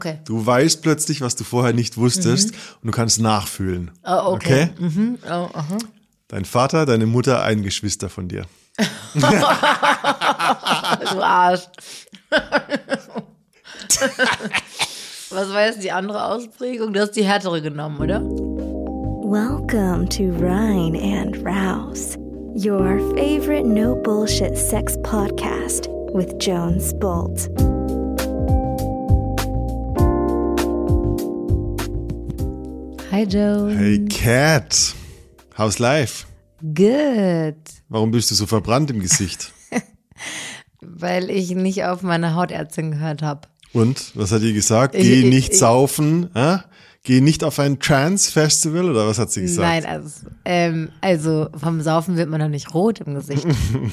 Okay. Du weißt plötzlich, was du vorher nicht wusstest und du kannst nachfühlen. Oh, okay. Oh, aha. Dein Vater, deine Mutter, ein Geschwister von dir. Du Arsch. Was war jetzt die andere Ausprägung? Du hast die härtere genommen, oder? Welcome to Rhine and Rouse, your favorite no bullshit sex podcast with Jones Bolt. Hi Jones. Hey Cat, how's life? Good. Warum bist du so verbrannt im Gesicht? Weil ich nicht auf meine Hautärztin gehört habe. Und, was hat die gesagt? Geh nicht saufen, Geh nicht auf ein Trance-Festival, oder was hat sie gesagt? Nein, also vom Saufen wird man doch nicht rot im Gesicht.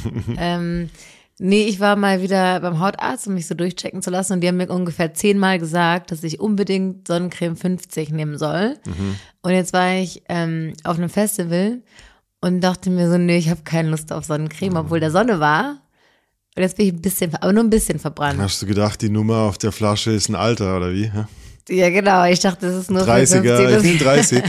Nee, ich war mal wieder beim Hautarzt, um mich so durchchecken zu lassen, und die haben mir ungefähr 10-mal gesagt, dass ich unbedingt Sonnencreme 50 nehmen soll. Und jetzt war ich auf einem Festival und dachte mir so, nee, ich habe keine Lust auf Sonnencreme, obwohl der Sonne war. Und jetzt bin ich ein bisschen, aber nur ein bisschen verbrannt. Hast du gedacht, die Nummer auf der Flasche ist ein Alter, oder wie? Ja, genau. Ich dachte, das ist nur 30er, ich bin 30.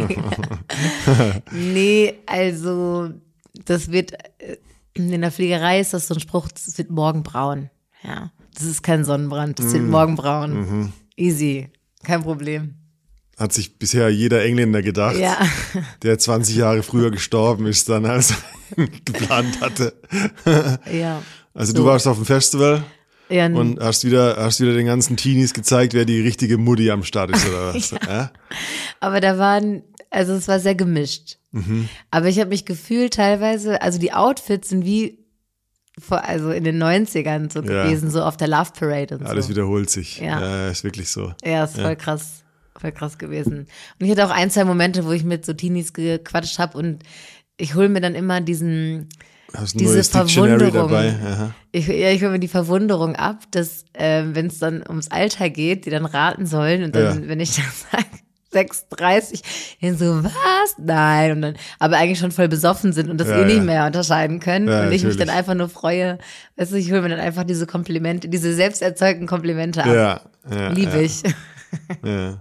Nee, also das wird, in der Fliegerei ist das so ein Spruch, das wird morgen braun. Ja, das ist kein Sonnenbrand, das wird morgen braun. Easy, kein Problem. Hat sich bisher jeder Engländer gedacht, Ja. der 20 Jahre früher gestorben ist, dann als er geplant hatte. Ja. Also So. du warst auf dem Festival Ja, und hast wieder den ganzen Teenies gezeigt, wer die richtige Mutti am Start ist, oder was? Ja. aber da waren, also es war sehr gemischt. Aber ich habe mich gefühlt teilweise, also die Outfits sind wie also in den 90ern so Ja. gewesen, so auf der Love Parade und so. Alles wiederholt sich. Ja. Ist wirklich so. Ja, ist voll krass gewesen. Und ich hatte auch 1, 2 Momente, wo ich mit so Teenies gequatscht habe, und ich hole mir dann immer Hast ein diese neues Dictionary Verwunderung. dabei. Aha. Ich hole mir die Verwunderung ab, dass wenn es dann ums Alter geht, die dann raten sollen, und dann, wenn ich dann sage 6,30, dann so, was? Nein. Und dann, aber eigentlich schon voll besoffen sind und das nicht mehr unterscheiden können. Ja, und ich mich natürlich. dann einfach nur freue, weißt du, ich hole mir dann einfach diese Komplimente, diese selbst erzeugten Komplimente ab. Ja. Liebe ich. Ja.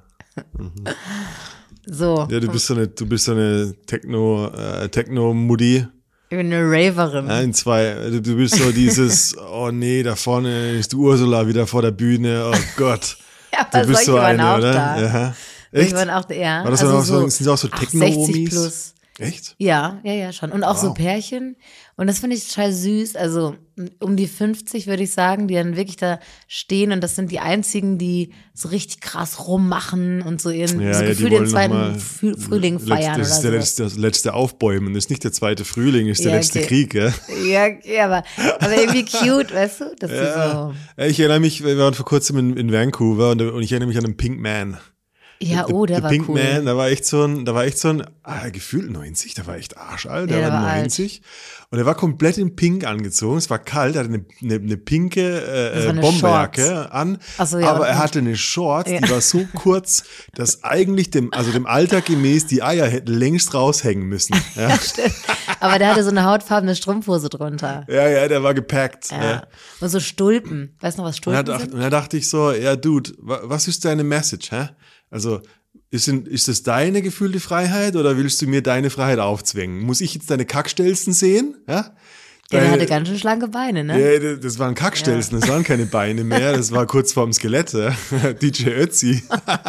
So. Ja, du bist so eine Techno-Mutti. Ich bin eine Raverin. Du bist so dieses, oh nee, da vorne ist die Ursula wieder vor der Bühne, oh Gott. Ja, Du aber bist solche so waren eine, auch oder? da. Ja. Solche Echt? waren auch, ja. War das also dann auch so, sind das auch so 60 Techno-Omis? plus. Echt? Ja, schon. Und auch so Wow. Pärchen. Und das finde ich total süß. Also um die 50 würde ich sagen, die dann wirklich da stehen. Und das sind die einzigen, die so richtig krass rummachen und so ihren so die gefühlt wollen den zweiten noch mal Frühling feiern Das oder ist so. das letzte Aufbäumen. Das ist nicht der zweite Frühling, das ist der Ja, letzte okay. Krieg, ja? Ja, aber irgendwie cute, weißt du? Das ist so. Ich erinnere mich, wir waren vor kurzem in Vancouver und ich erinnere mich an den Pink Man. Ja, der Der war Pink cool. Man, da war echt so ein gefühlt 90, der war echt arschalt, Ja, der der war war 90. Und er war komplett in Pink angezogen, es war kalt, er hatte eine pinke war eine Bomberjacke an, Ach so, ja, aber und- er hatte eine Shorts, die war so kurz, dass eigentlich dem Alter gemäß die Eier hätten längst raushängen müssen. Ja, Stimmt. Aber der hatte so eine hautfarbene Strumpfhose drunter. ja, der war gepackt. Ja. Ja. Und so Stulpen. Weißt du noch, was Stulpen sind? Und da dachte ich so, ja, Dude, was ist deine Message, hä? Also, ist das deine gefühlte Freiheit oder willst du mir deine Freiheit aufzwängen? Muss ich jetzt deine Kackstelzen sehen? Ja, Ja, der hatte ganz schön schlanke Beine, ne? ja, das waren Kackstelzen, das waren keine Beine mehr, das war kurz vorm Skelett. Ja? DJ Ötzi.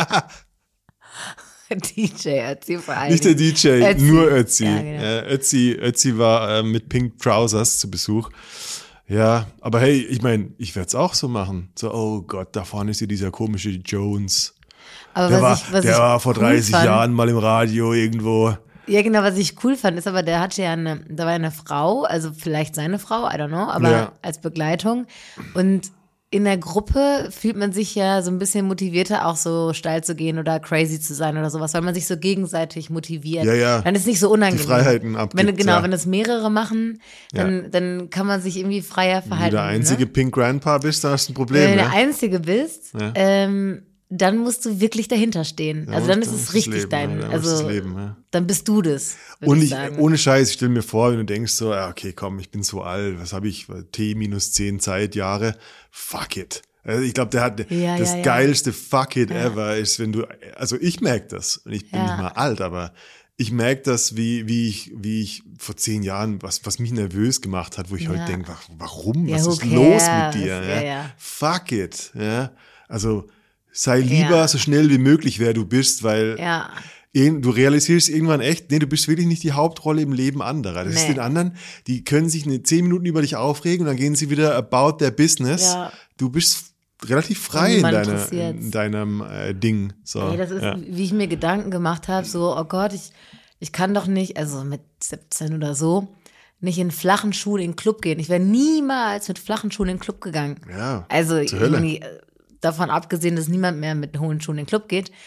DJ Ötzi vor allem. Nicht der DJ, Ötzi. nur Ötzi. Ja, genau. Ötzi war mit Pink Trousers zu Besuch. Ja, aber hey, ich meine, ich werde es auch so machen. So, oh Gott, da vorne ist hier dieser komische Jones. Aber Der was ich war vor cool 30 fand, Jahren mal im Radio irgendwo. Ja, genau, was ich cool fand, ist aber, da war eine Frau, also vielleicht seine Frau, I don't know, aber Ja. als Begleitung. Und in der Gruppe fühlt man sich ja so ein bisschen motivierter, auch so steil zu gehen oder crazy zu sein oder sowas, weil man sich so gegenseitig motiviert. Ja. Dann ist es nicht so unangenehm. Die Freiheiten abgibt, Wenn ja. wenn das mehrere machen, dann kann man sich irgendwie freier Wenn du verhalten. der einzige ne? Pink Grandpa bist, dann hast du ein Wenn Problem. du der Ja? Einzige bist, Ja. dann musst du wirklich dahinter stehen. Also dann ist es das richtig Leben, dein, ja, dann ist das also Leben, ja. dann bist du das, Und würde ich ich, sagen. ohne Scheiß, ich stelle mir vor, wenn du denkst so, ja, okay, komm, ich bin so alt, was habe ich, T minus 10 Zeitjahre, fuck it. Also ich glaube, der hat das geilste Fuck it ever ist, wenn du, also ich merke das und ich bin nicht mal alt, aber ich merke das, wie ich vor 10 Jahren, was mich nervös gemacht hat, wo ich heute denke, warum, was ist los mit dir? Ja? Fuck it, ja. Also sei lieber so schnell wie möglich, wer du bist, weil du realisierst irgendwann echt, nee, du bist wirklich nicht die Hauptrolle im Leben anderer. Das ist den anderen, die können sich 10 Minuten über dich aufregen und dann gehen sie wieder about their business. Ja. Du bist relativ frei in deinem Ding. So. Ey, das ist, wie ich mir Gedanken gemacht habe, so, oh Gott, ich kann doch nicht, also mit 17 oder so, nicht in flachen Schuhen in den Club gehen. Ich wäre niemals mit flachen Schuhen in den Club gegangen. Ja, also irgendwie davon abgesehen, dass niemand mehr mit hohen Schuhen in den Club geht,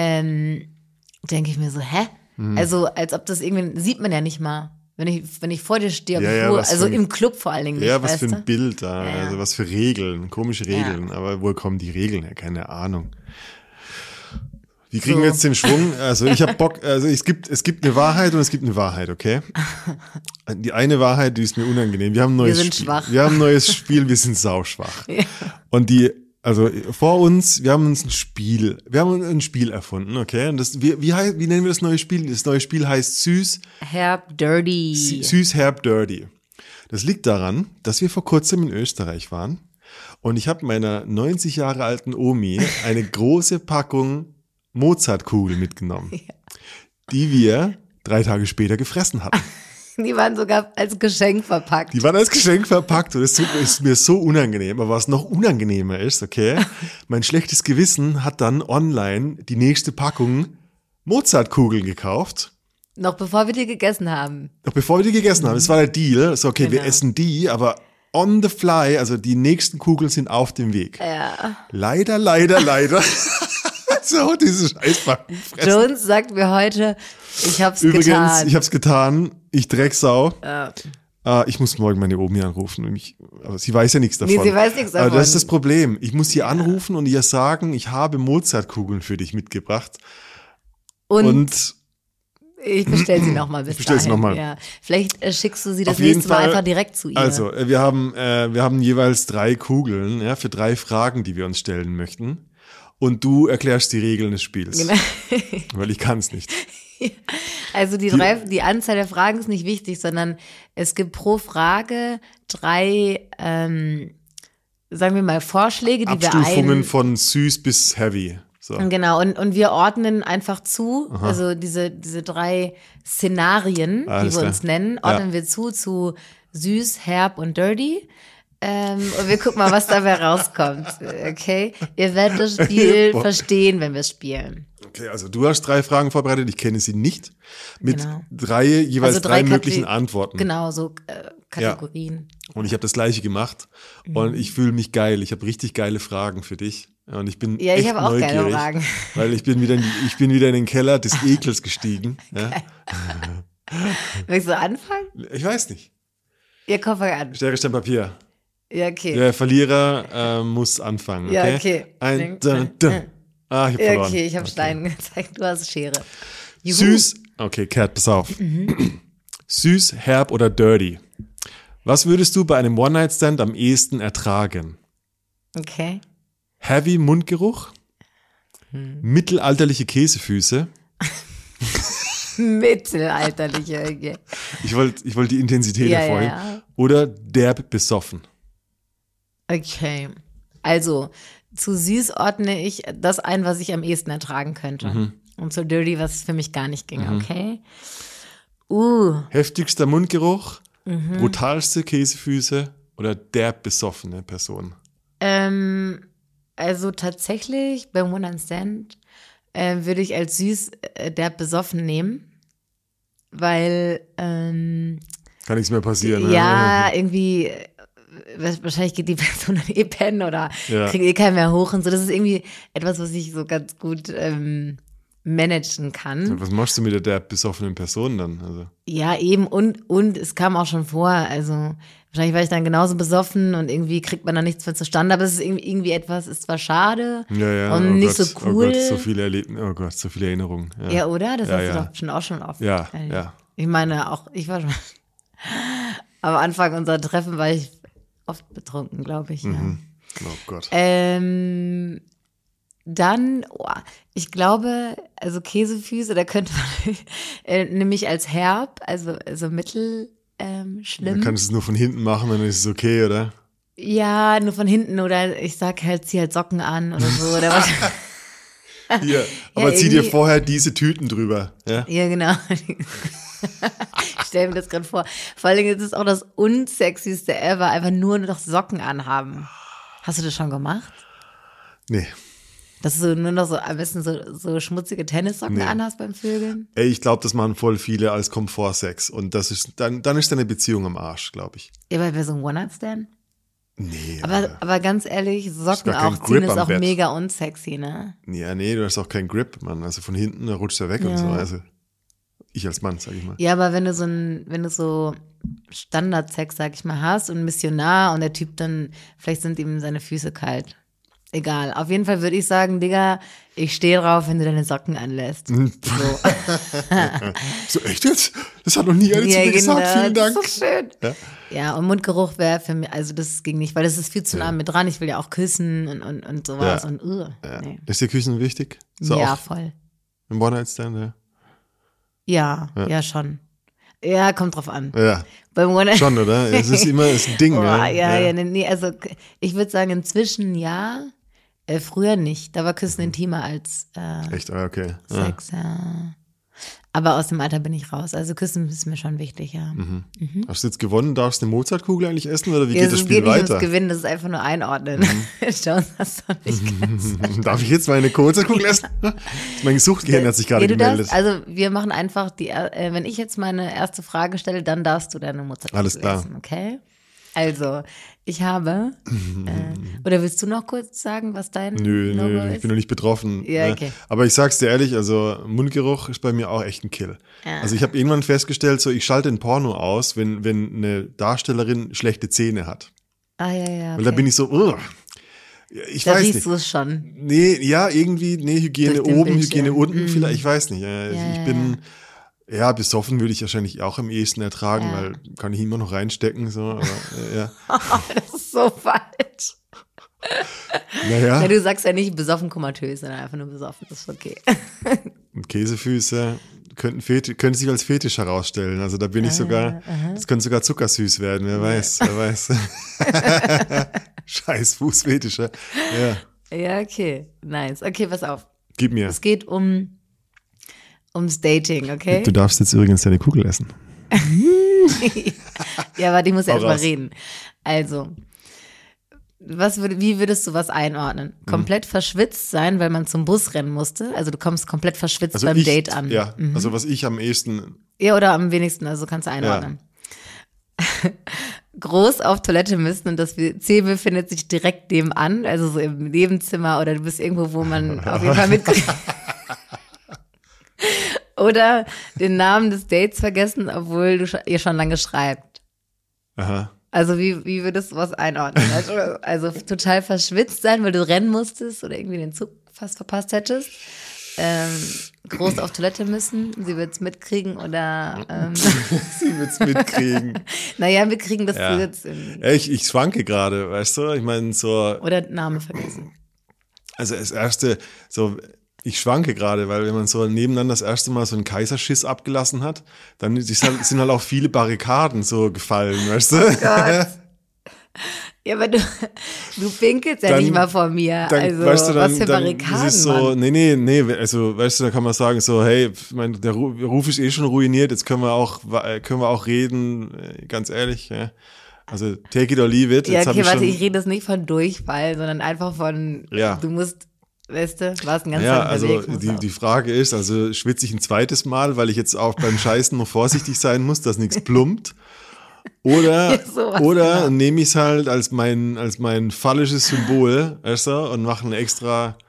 denke ich mir so, hä? Also als ob das irgendwie, sieht man ja nicht mal. Wenn ich vor dir stehe, also im Club vor allen Dingen nicht. Ja, was für ein Bild da, also was für Regeln, komische Regeln. Aber woher kommen die Regeln her? Keine Ahnung. Wie kriegen wir jetzt den Schwung? Also ich habe Bock, also es gibt eine Wahrheit und es gibt eine Wahrheit, okay? Die eine Wahrheit, die ist mir unangenehm. Wir haben ein neues Spiel. Schwach. Wir haben ein neues Spiel, wir sind sauschwach. Ja. Und vor uns, wir haben ein Spiel erfunden, okay? Und das, wie nennen wir das neue Spiel? Das neue Spiel heißt Süß, Herb, Dirty. Süß, Herb, Dirty. Das liegt daran, dass wir vor kurzem in Österreich waren und ich habe meiner 90 Jahre alten Omi eine große Packung Mozartkugel mitgenommen, die wir 3 Tage später gefressen hatten. Die waren sogar als Geschenk verpackt. Die waren als Geschenk verpackt und es ist mir so unangenehm. Aber was noch unangenehmer ist, okay, mein schlechtes Gewissen hat dann online die nächste Packung Mozartkugeln gekauft. Noch bevor wir die gegessen haben. Es war der Deal. So, okay, wir essen die, aber on the fly, also die nächsten Kugeln sind auf dem Weg. Ja. Leider. So, diese Scheißpackung fressen. Jones sagt mir heute, ich hab's getan. Übrigens, ich hab's getan. Ich Drecksau. Ich muss morgen meine Omi anrufen. Aber sie weiß ja nichts davon. Nee, sie weiß nichts davon. Aber das ist das Problem. Ich muss sie anrufen und ihr sagen, ich habe Mozartkugeln für dich mitgebracht. Und ich bestelle sie nochmal bis dahin. Ja. Vielleicht schickst du sie das nächste Mal einfach direkt zu ihr. Also, wir haben jeweils 3 Kugeln, für 3 Fragen, die wir uns stellen möchten. Und du erklärst die Regeln des Spiels. Genau. Weil ich kann es nicht. Also die Anzahl der Fragen ist nicht wichtig, sondern es gibt pro Frage 3, sagen wir mal, Vorschläge, die Abstufungen von süß bis heavy. So. Genau, und wir ordnen einfach zu, also diese 3 Szenarien, die wir uns nennen, ordnen wir zu süß, herb und dirty. Und wir gucken mal, was dabei rauskommt. Okay? Ihr werdet das Spiel verstehen, wenn wir es spielen. Okay, also du hast 3 Fragen vorbereitet, ich kenne sie nicht. Mit 3 jeweils 3 möglichen Antworten. Genau, so Kategorien. Ja. Und ich habe das Gleiche gemacht und ich fühle mich geil. Ich habe richtig geile Fragen für dich. Und ich bin echt habe auch neugierig, geile Fragen. Weil ich bin wieder in den Keller des Ekels gestiegen. Ja. Willst du anfangen? Ich weiß nicht. Ja, komm, fang an. Schere, Stein, Papier. Ja, okay. Der Verlierer muss anfangen, okay? Ja, okay. Ich hab verloren. Okay, ich habe Stein gezeigt, du hast Schere. Juhu. Süß, okay, Kat, pass auf. Süß, herb oder dirty? Was würdest du bei einem One-Night-Stand am ehesten ertragen? Okay. Heavy Mundgeruch? Mittelalterliche Käsefüße? Mittelalterliche, okay. Ich wollte die Intensität hervorheben. Ja. Oder derb besoffen? Okay, also zu süß ordne ich das ein, was ich am ehesten ertragen könnte. Und zu dirty, was für mich gar nicht ging, okay? Heftigster Mundgeruch, brutalste Käsefüße oder derb besoffene Person? Also tatsächlich beim One-Night-Stand würde ich als süß derb besoffen nehmen, weil kann nichts mehr passieren. Ja, irgendwie wahrscheinlich geht die Person dann pennen oder kriegt keinen mehr hoch und so. Das ist irgendwie etwas, was ich so ganz gut managen kann. Was machst du mit der besoffenen Person dann? Also. Ja, eben und es kam auch schon vor, also wahrscheinlich war ich dann genauso besoffen und irgendwie kriegt man dann nichts mehr zustande, aber es ist irgendwie etwas, ist zwar schade und nicht so cool. So viele Erinnerungen. Ja, oder? Das hast du doch schon auch schon oft. Ja. Ich meine, auch ich war schon am Anfang unserer Treffen war ich oft betrunken, glaube ich. Ja. Oh Gott. Dann, ich glaube, also Käsefüße, da könnte man nämlich als herb, also mittel schlimm. Man kann es nur von hinten machen, dann ist es okay, oder? Ja, nur von hinten oder ich sag halt, zieh halt Socken an oder so. Oder was. Ja, aber zieh dir vorher diese Tüten drüber. Ja, genau. Ich stelle mir das gerade vor. Vor allen Dingen ist es auch das unsexyste ever, einfach nur noch Socken anhaben. Hast du das schon gemacht? Nee. Dass du nur noch so am besten so schmutzige Tennissocken anhast beim Vögeln? Ey, ich glaube, das machen voll viele als Komfortsex. Und das ist, dann ist deine Beziehung am Arsch, glaube ich. Ja, weil wir so ein One-Night-Stand? Nee. Aber ganz ehrlich, Socken auch ziehen ist auch mega unsexy, ne? Ja, nee, du hast auch keinen Grip, Mann. Also von hinten rutscht er weg und so. Also ich als Mann, sag ich mal. Ja, aber wenn du so Standardsex, sag ich mal, hast und Missionar und der Typ dann, vielleicht sind ihm seine Füße kalt. Egal. Auf jeden Fall würde ich sagen, Digga, ich stehe drauf, wenn du deine Socken anlässt. So, so echt jetzt? Das hat noch nie einer zu mir gesagt. Vielen Dank. Das ist so schön. Ja, und Mundgeruch wäre für mich, also das ging nicht, weil das ist viel zu nah mit dran. Ich will ja auch küssen und sowas. Ja. Und nee. Ist dir Küssen wichtig? So ja, voll. Im One-Night-Stand, ja, schon. Ja, kommt drauf an. Ja. Beim Schon, oder? Es ist immer ein Ding, nee, also ich würde sagen, inzwischen ja. Früher nicht. Da war Küssen intimer als echt? Okay. Sex, ja. Aber aus dem Alter bin ich raus. Also Küssen ist mir schon wichtig, ja. Hast du jetzt gewonnen? Darfst du eine Mozartkugel eigentlich essen oder wie geht das Spiel geht nicht weiter? ums Gewinnen, das ist einfach nur einordnen. Jones, hast du nicht gegessen. Darf ich jetzt meine Mozartkugel essen? Mein Suchtgehirn hat sich gerade gemeldet. Also wir machen einfach wenn ich jetzt meine erste Frage stelle, dann darfst du deine Mozartkugel Alles klar. essen, okay? Also, ich habe, oder willst du noch kurz sagen, was dein Logo ist? Ich bin noch nicht betroffen. Ja, okay. Aber ich sag's dir ehrlich, also Mundgeruch ist bei mir auch echt ein Kill. Ja. Also ich habe irgendwann festgestellt, so ich schalte ein Porno aus, wenn eine Darstellerin schlechte Zähne hat. Ah, ja. Okay. Weil da bin ich so, ich da weiß riechst nicht. du es schon. Nee, ja, irgendwie, Hygiene oben, Hygiene unten, vielleicht, ich weiß nicht. Ich bin... Ja, besoffen würde ich wahrscheinlich auch am ehesten ertragen, weil kann ich immer noch reinstecken. So, aber, ja. Das ist so falsch. Naja. Ja, du sagst ja nicht besoffen komatös, sondern einfach nur besoffen, das ist okay. Und Käsefüße könnten sich als Fetisch herausstellen. Also da bin ich sogar, das könnte sogar zuckersüß werden, wer weiß. Scheiß Fußfetische. Ja, okay, nice. Okay, pass auf. Gib mir. Es geht ums Dating, okay? Du darfst jetzt übrigens deine Kugel essen. Ja, warte, ich muss erst mal reden. Also, wie würdest du was einordnen? Komplett verschwitzt sein, weil man zum Bus rennen musste? Also du kommst komplett verschwitzt beim Date an. Ja, also was ich am ehesten... Ja, oder am wenigsten, also kannst du einordnen. Ja. Groß auf Toilette müssen und das WC befindet sich direkt nebenan, also so im Nebenzimmer oder du bist irgendwo, wo man auf jeden Fall mitkriegt. Oder den Namen des Dates vergessen, obwohl ihr schon lange schreibt. Aha. Also wie würdest du was einordnen? Also total verschwitzt sein, weil du rennen musstest oder irgendwie den Zug fast verpasst hättest. Groß auf Toilette müssen, sie wird's mitkriegen oder Sie wird's mitkriegen. Naja, mitkriegen, dass du jetzt ich schwanke gerade, weißt du? Ich meine so. Oder Name vergessen. Also das erste, so ich schwanke gerade, weil wenn man so nebeneinander das erste Mal so einen Kaiserschiss abgelassen hat, dann sind halt auch viele Barrikaden so gefallen, weißt du? Oh Gott. Ja, aber du pinkelst ja nicht mal vor mir. Dann, also, weißt du, was für Barrikaden, das ist so, Mann. Nee, also, weißt du, da kann man sagen so, hey, der Ruf ist eh schon ruiniert, jetzt können wir auch reden, ganz ehrlich, ja. Also, take it or leave it. Ja, okay, warte, ich rede jetzt nicht von Durchfall, sondern einfach von, du musst, weißt du, warst ein ganzer also die Frage ist, also schwitze ich ein zweites Mal, weil ich jetzt auch beim Scheißen noch vorsichtig sein muss, dass nichts plumpt. Oder nehme ich es halt als mein phallisches Symbol, weißt du, und mache eine extra,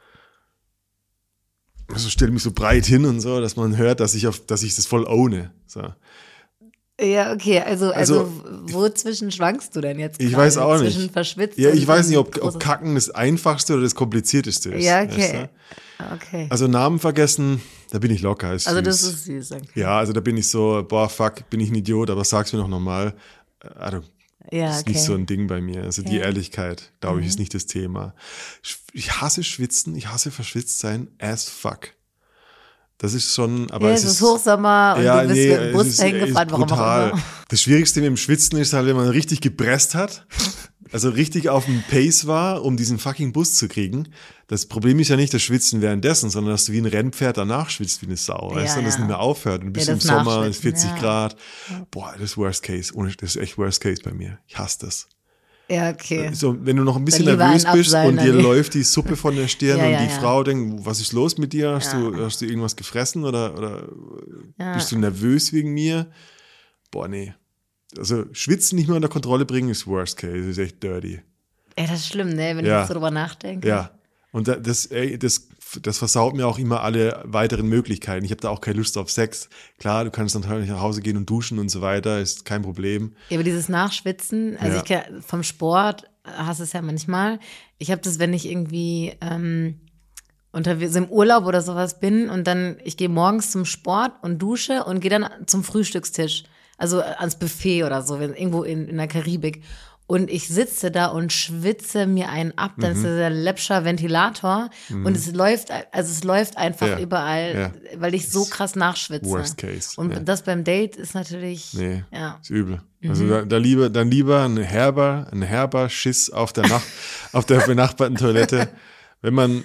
also stelle mich so breit hin und so, dass man hört, dass ich das voll owne. So. Ja, okay, also wo zwischen schwankst du denn jetzt? Ich weiß auch nicht. Zwischen verschwitzt. Ja, ich weiß nicht, ob Kacken das Einfachste oder das Komplizierteste ist. Ja, okay. Weißt du? Okay. Also Namen vergessen, da bin ich locker. Also süß. Das ist süß. Okay. Ja, also da bin ich so, boah, fuck, bin ich ein Idiot, aber sag's mir noch normal. Ja, das ist nicht so ein Ding bei mir. Also die Ehrlichkeit, glaube ich, ist nicht das Thema. Ich hasse Schwitzen, ich hasse verschwitzt sein as fuck. Das ist schon, aber es ist Hochsommer und du bist mit dem Bus hingefahren, warum auch immer. Das Schwierigste mit dem Schwitzen ist halt, wenn man richtig gepresst hat, also richtig auf dem Pace war, um diesen fucking Bus zu kriegen. Das Problem ist ja nicht das Schwitzen währenddessen, sondern dass du wie ein Rennpferd danach schwitzt wie eine Sau, weißt du, und das nicht mehr aufhört. Und du bist im Sommer, es ist 40 Grad. Boah, das ist Worst Case. Das ist echt Worst Case bei mir. Ich hasse das. Ja, okay. So, wenn du noch ein bisschen nervös bist und dir läuft die Suppe von der Stirn und die Frau denkt, was ist los mit dir? Hast du irgendwas gefressen oder bist du nervös wegen mir? Boah, nee. Also Schwitzen nicht mehr unter Kontrolle bringen ist Worst Case, das ist echt dirty. Ja, das ist schlimm, ne, wenn ich so drüber nachdenke. Ja, und das versaut mir auch immer alle weiteren Möglichkeiten. Ich habe da auch keine Lust auf Sex. Klar, du kannst natürlich nach Hause gehen und duschen und so weiter, ist kein Problem. Ja, aber dieses Nachschwitzen, also vom Sport hast du es ja manchmal. Ich habe das, wenn ich irgendwie im Urlaub oder sowas bin und dann, ich gehe morgens zum Sport und dusche und gehe dann zum Frühstückstisch. Also ans Buffet oder so, irgendwo in der Karibik. Und ich sitze da und schwitze mir einen ab. Dann ist der läppscher Ventilator. Und es läuft einfach überall, weil ich so krass nachschwitze. Worst Case. Und das beim Date ist natürlich, ist übel. Also dann lieber ein herber Schiss auf der benachbarten Toilette. Wenn man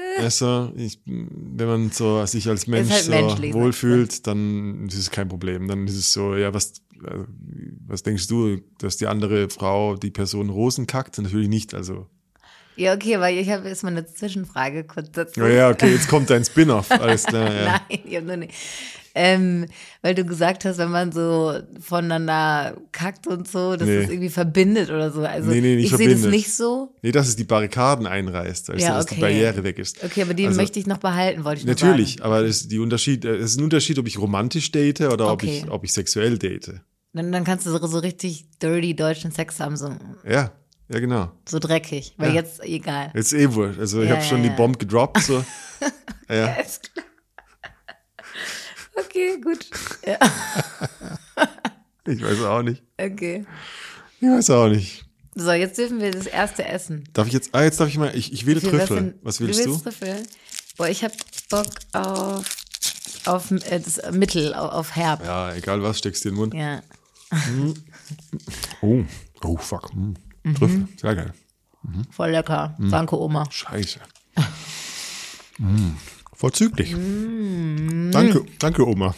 wenn man so sich als Mensch halt so wohlfühlt, dann ist es kein Problem. Dann ist es so, ja, was denkst du, dass die andere Frau, die Person Rosen kackt? Natürlich nicht, also. Ja, okay, weil ich habe jetzt mal eine Zwischenfrage kurz dazu. Ja, okay, jetzt kommt dein Spin-off, alles klar. Ja. Nein, ich habe nur nicht. Weil du gesagt hast, wenn man so voneinander kackt und so, dass es irgendwie verbindet oder so. Also nicht ich sehe das nicht so. Nee, dass es die Barrikaden einreißt, also dass die Barriere weg ist. Okay, aber die möchte ich noch behalten, wollte ich noch natürlich, sagen. aber es ist ein Unterschied, ob ich romantisch date oder ob ich sexuell date. Dann kannst du so richtig dirty deutschen Sex haben. So. Ja, genau. So dreckig, weil jetzt egal. Jetzt wurscht. Also ich habe schon die Bombe gedroppt. So. Ja. Okay, gut. Ja. Ich weiß auch nicht. Okay. Ich weiß auch nicht. So, jetzt dürfen wir das erste essen. Darf ich jetzt? Jetzt darf ich mal. Ich will Trüffel. Was willst du? Trüffel? Boah, ich habe Bock auf das Mittel, auf herb. Ja, egal was, steckst dir in den Mund. Ja. Oh, fuck. Trüffel, sehr geil. Voll lecker. Danke, Oma. Scheiße. Vorzüglich. Danke, Oma.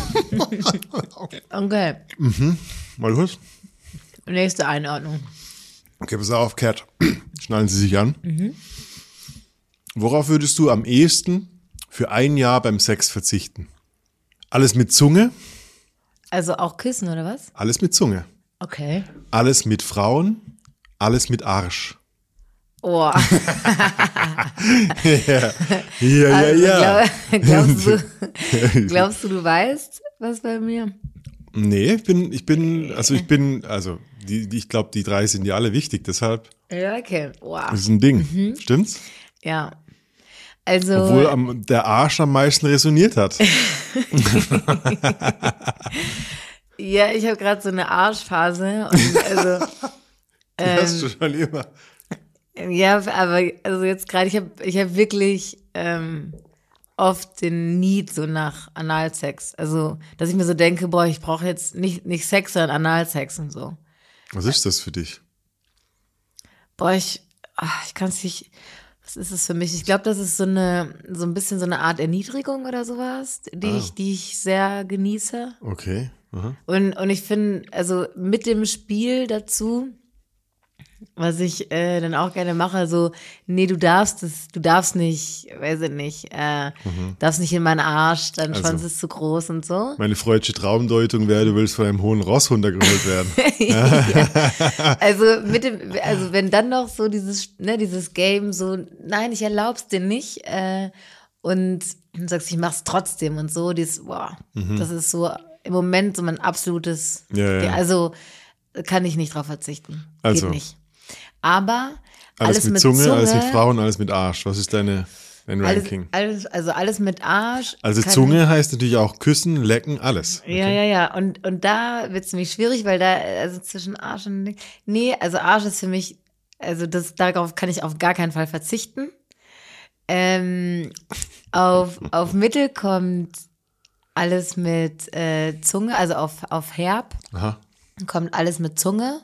Okay. Mal kurz. Nächste Einordnung. Okay, pass auf, Kat. Schnallen Sie sich an. Worauf würdest du am ehesten für ein Jahr beim Sex verzichten? Alles mit Zunge? Also auch küssen, oder was? Alles mit Zunge. Okay. Alles mit Frauen? Alles mit Arsch? Oh. Ja. Glaubst du weißt, was bei mir? Nee, ich glaube, die 3 sind ja alle wichtig, deshalb. Ja, okay. Wow. Das ist ein Ding. Stimmt's? Ja. Also. Obwohl der Arsch am meisten resoniert hat. Ja, ich habe gerade so eine Arschphase. Und also, die hast du schon immer. Ja, aber also jetzt gerade, ich hab wirklich oft den Need so nach Analsex. Also, dass ich mir so denke, boah, ich brauche jetzt nicht Sex, sondern Analsex und so. Was ist das für dich? Boah, ich kann es nicht. Was ist es für mich? Ich glaube, das ist so ein bisschen so eine Art Erniedrigung oder sowas, die ich sehr genieße. Okay. Aha. Und ich finde, also mit dem Spiel dazu, was ich dann auch gerne mache, so, nee, du darfst nicht, weiß ich nicht, darfst nicht in meinen Arsch, dein Schwanz ist zu groß und so. Meine freudsche Traumdeutung wäre, du willst von einem hohen Ross runtergeholt werden. Ja. Also wenn dann noch so dieses Game so, nein, ich erlaub's dir nicht, und du sagst, ich mach's trotzdem und so, das ist so im Moment so mein absolutes, also kann ich nicht drauf verzichten. Geht nicht. Aber alles mit Zunge, alles mit Frauen, alles mit Arsch. Was ist deine Dein Ranking. Alles mit Arsch. Also Zunge heißt natürlich auch küssen, lecken, alles. Okay. Ja. Und da wird es nämlich schwierig, weil da, also zwischen Arsch und, nee, also Arsch ist für mich, also darauf kann ich auf gar keinen Fall verzichten. Auf Mittel kommt alles mit Zunge, also auf Herb. Aha. Kommt alles mit Zunge.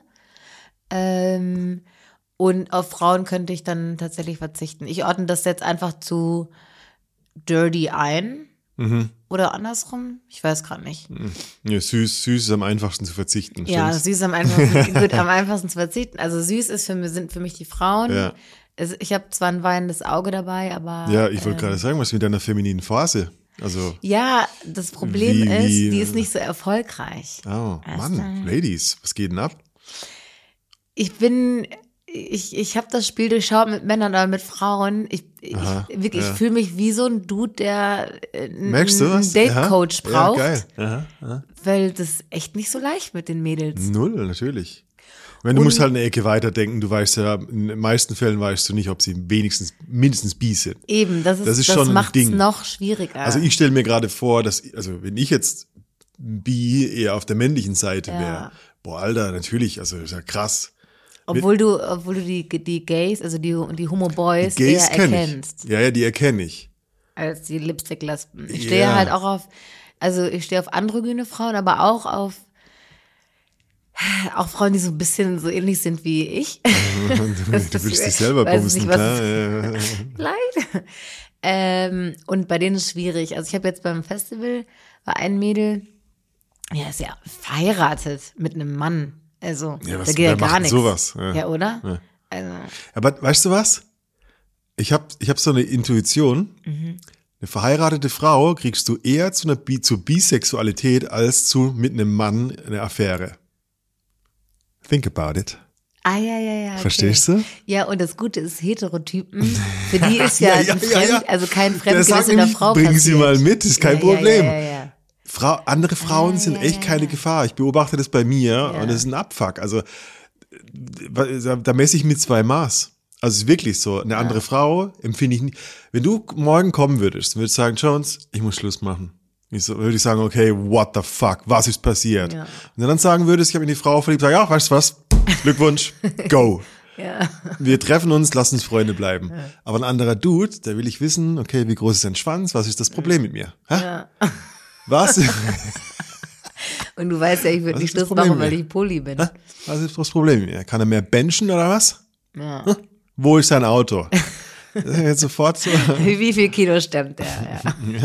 Und auf Frauen könnte ich dann tatsächlich verzichten. Ich ordne das jetzt einfach zu dirty ein. Mhm. Oder andersrum? Ich weiß gerade nicht. Ja, süß ist am einfachsten zu verzichten. Ja, stimmt's? süß ist am einfachsten zu verzichten. Also süß sind für mich die Frauen. Ja. Ich habe zwar ein weinendes Auge dabei, aber. Ja, ich wollte gerade sagen, was mit deiner femininen Phase? Also. Ja, das Problem ist, wie- die ist nicht so erfolgreich. Oh, Weißt Mann, du? Ladies, was geht denn ab? Ich habe das Spiel durchschaut mit Männern, aber mit Frauen. Ich fühle mich wie so ein Dude, der Merkst du einen was? Date-Coach braucht. Ja, geil. Aha. Weil das ist echt nicht so leicht mit den Mädels. Null, natürlich. Du musst halt eine Ecke weiterdenken. Du weißt ja, in den meisten Fällen weißt du nicht, ob sie mindestens bi sind. Eben, das schon ein macht es Ding. noch schwieriger. Also ich stelle mir gerade vor, wenn ich jetzt bi eher auf der männlichen Seite wäre, boah, Alter, natürlich, also das ist ja krass. Obwohl du die Gays, also die Homo-Boys Die Gays eher kenne erkennst. ich. Ja, die erkenne ich. Als die Lipstick-Lesben. Ich stehe halt auch auf androgyne Frauen, aber auch Frauen, die so ein bisschen so ähnlich sind wie ich. Du willst dich selber bumsen, klar. Vielleicht. Und bei denen ist es schwierig. Also ich habe jetzt beim Festival, war ein Mädel, ja, ist ja verheiratet mit einem Mann. Also, Ja, da geht ja gar nichts. Sowas? Ja, oder? Ja. Also, Aber weißt du was? Ich hab so eine Intuition. Mhm. Eine verheiratete Frau kriegst du eher zur Bisexualität als mit einem Mann eine Affäre. Think about it. ja. Okay. Verstehst du? Ja, und das Gute ist, Heterotypen, für die ist ja, also kein Der Fremdgewinn sagt in der nämlich, Frau bring passiert. sie mal mit, ist kein Problem. Ja. Andere Frauen sind echt keine Gefahr. Ich beobachte das bei mir und das ist ein Abfuck. Also da messe ich mit 2 Maß. Also es ist wirklich so. Eine andere Frau empfinde ich nicht. Wenn du morgen kommen würdest, würdest du sagen, Jones, ich muss Schluss machen. Würde ich sagen, okay, what the fuck, was ist passiert? Ja. Und wenn du dann sagen würdest, ich habe in die Frau verliebt, sag ja, weißt du was, Glückwunsch, go. Ja. Wir treffen uns, lass uns Freunde bleiben. Ja. Aber ein anderer Dude, der will ich wissen, okay, wie groß ist dein Schwanz, was ist das Problem mit mir? Ja. Was? Und du weißt ja, ich würde nicht Schluss machen, weil ich Poly bin. Ha? Was ist das Problem mit mir? Kann er mehr benchen oder was? Ja. Wo ist sein Auto? Das ist jetzt sofort so. Wie viel Kilo stemmt der?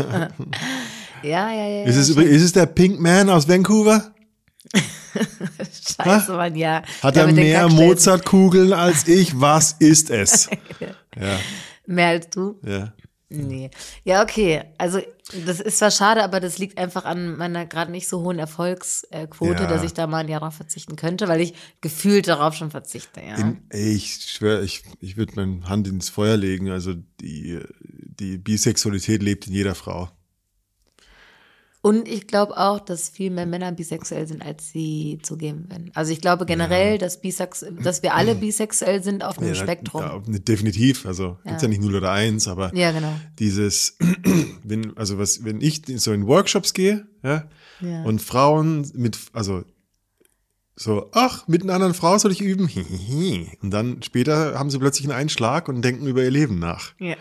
Ja. Ist es der Pink Man aus Vancouver? Scheiße, Mann, ja. Hat er mehr Mozartkugeln als ich? Was ist es? Ja. Mehr als du? Ja. Nee. Ja, okay. Also das ist zwar schade, aber das liegt einfach an meiner gerade nicht so hohen Erfolgsquote, dass ich da mal ein Jahr drauf verzichten könnte, weil ich gefühlt darauf schon verzichte. Ja. Ich schwöre, ich würde meine Hand ins Feuer legen. Also die Bisexualität lebt in jeder Frau. Und ich glaube auch, dass viel mehr Männer bisexuell sind, als sie zugeben werden. Also ich glaube generell, dass wir alle bisexuell sind auf einem Spektrum. Ja, definitiv. Also gibt's ja nicht 0 oder 1, aber genau. Dieses, wenn ich so in Workshops gehe, und Frauen mit einer anderen Frau soll ich üben. Und dann später haben sie plötzlich einen Einschlag und denken über ihr Leben nach. Ja.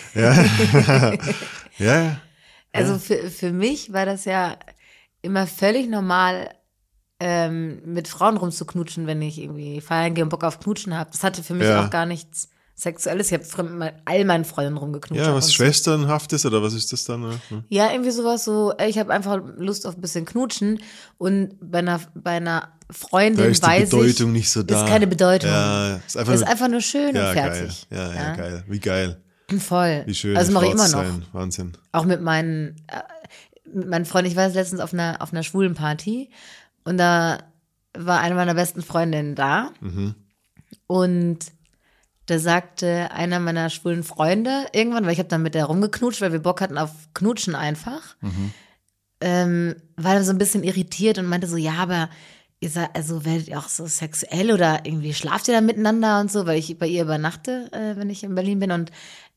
Ja. Also für mich war das ja immer völlig normal, mit Frauen rumzuknutschen, wenn ich irgendwie feiern gehe und Bock auf Knutschen habe. Das hatte für mich auch gar nichts Sexuelles. Ich habe mit all meinen Freunden rumgeknutscht. Ja, was Schwesternhaftes oder was ist das dann? Ja, irgendwie sowas so, ich habe einfach Lust auf ein bisschen Knutschen und bei einer Freundin ist die Bedeutung nicht so da. Ist keine Bedeutung. Ja, ist einfach nur schön und fertig. Geil. Ja, geil. Wie geil. Voll. Wie schön. Also mache ich immer noch. Wahnsinn. Auch mit meinen Freunden. Ich war letztens auf einer schwulen Party und da war eine meiner besten Freundinnen da. Mhm. Und da sagte einer meiner schwulen Freunde irgendwann, weil ich habe dann mit der rumgeknutscht, weil wir Bock hatten auf Knutschen einfach, war dann so ein bisschen irritiert und meinte so, ja, aber ihr seid, also werdet ihr auch so sexuell oder irgendwie schlaft ihr dann miteinander und so, weil ich bei ihr übernachte, wenn ich in Berlin bin und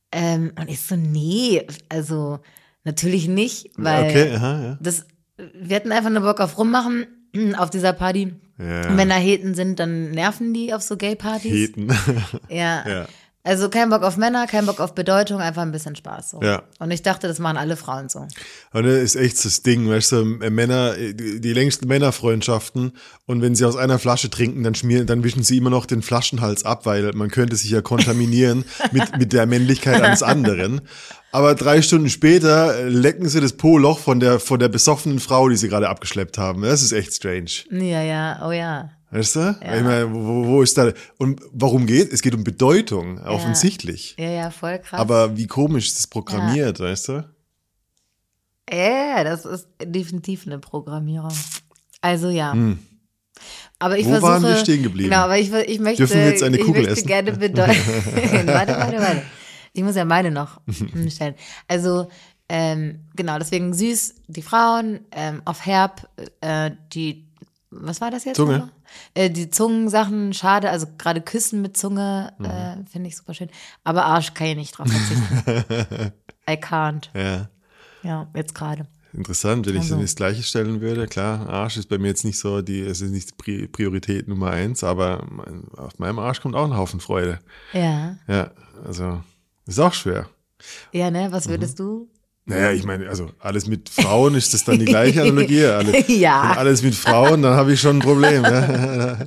Und ich so, nee, also natürlich nicht, weil wir hatten einfach nur Bock auf Rummachen auf dieser Party. Ja. Und wenn da Heten sind, dann nerven die auf so Gay-Partys. Heten. Ja. Also kein Bock auf Männer, kein Bock auf Bedeutung, einfach ein bisschen Spaß. So. Ja. Und ich dachte, das machen alle Frauen so. Und das ist echt das Ding, weißt du, Männer, die längsten Männerfreundschaften, und wenn sie aus einer Flasche trinken, dann wischen sie immer noch den Flaschenhals ab, weil man könnte sich ja kontaminieren mit der Männlichkeit eines anderen. Aber 3 Stunden später lecken sie das Po-Loch von der besoffenen Frau, die sie gerade abgeschleppt haben. Das ist echt strange. Ja, oh ja. Weißt du? Ja. Ich meine, wo ist da, und warum geht? Es geht um Bedeutung, offensichtlich. Ja, voll krass. Aber wie komisch ist das programmiert, weißt du? Ja, das ist definitiv eine Programmierung. Also ja. Aber ich Wo waren wir stehen geblieben? Genau, aber ich möchte, dürfen wir jetzt eine Kugel essen? Gerne bedeuten. Warte. Ich muss ja meine noch stellen. Also, genau, deswegen süß, die Frauen, auf herb, was war das jetzt? Zunge. Die Zungensachen, schade, also gerade Küssen mit Zunge, finde ich super schön. Aber Arsch kann ich nicht drauf verzichten. I can't. Ja, jetzt gerade. Interessant, wenn ich dann das Gleiche stellen würde. Klar, Arsch ist bei mir jetzt nicht so, es ist nicht Priorität Nummer 1, aber auf meinem Arsch kommt auch ein Haufen Freude. Ja. Ja, also ist auch schwer. Ja, ne, was würdest du? Naja, ich meine, also alles mit Frauen, ist das dann die gleiche Analogie? Ja. Alles mit Frauen, dann habe ich schon ein Problem. Ja,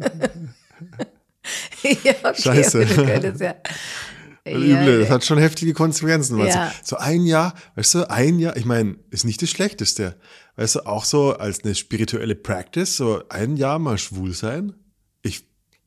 okay, Scheiße. Üble, Ja. das hat schon heftige Konsequenzen. Ja. So ein Jahr, weißt du, ich meine, ist nicht das Schlechteste. Weißt du, auch so als eine spirituelle Practice, so ein Jahr mal schwul sein. Ich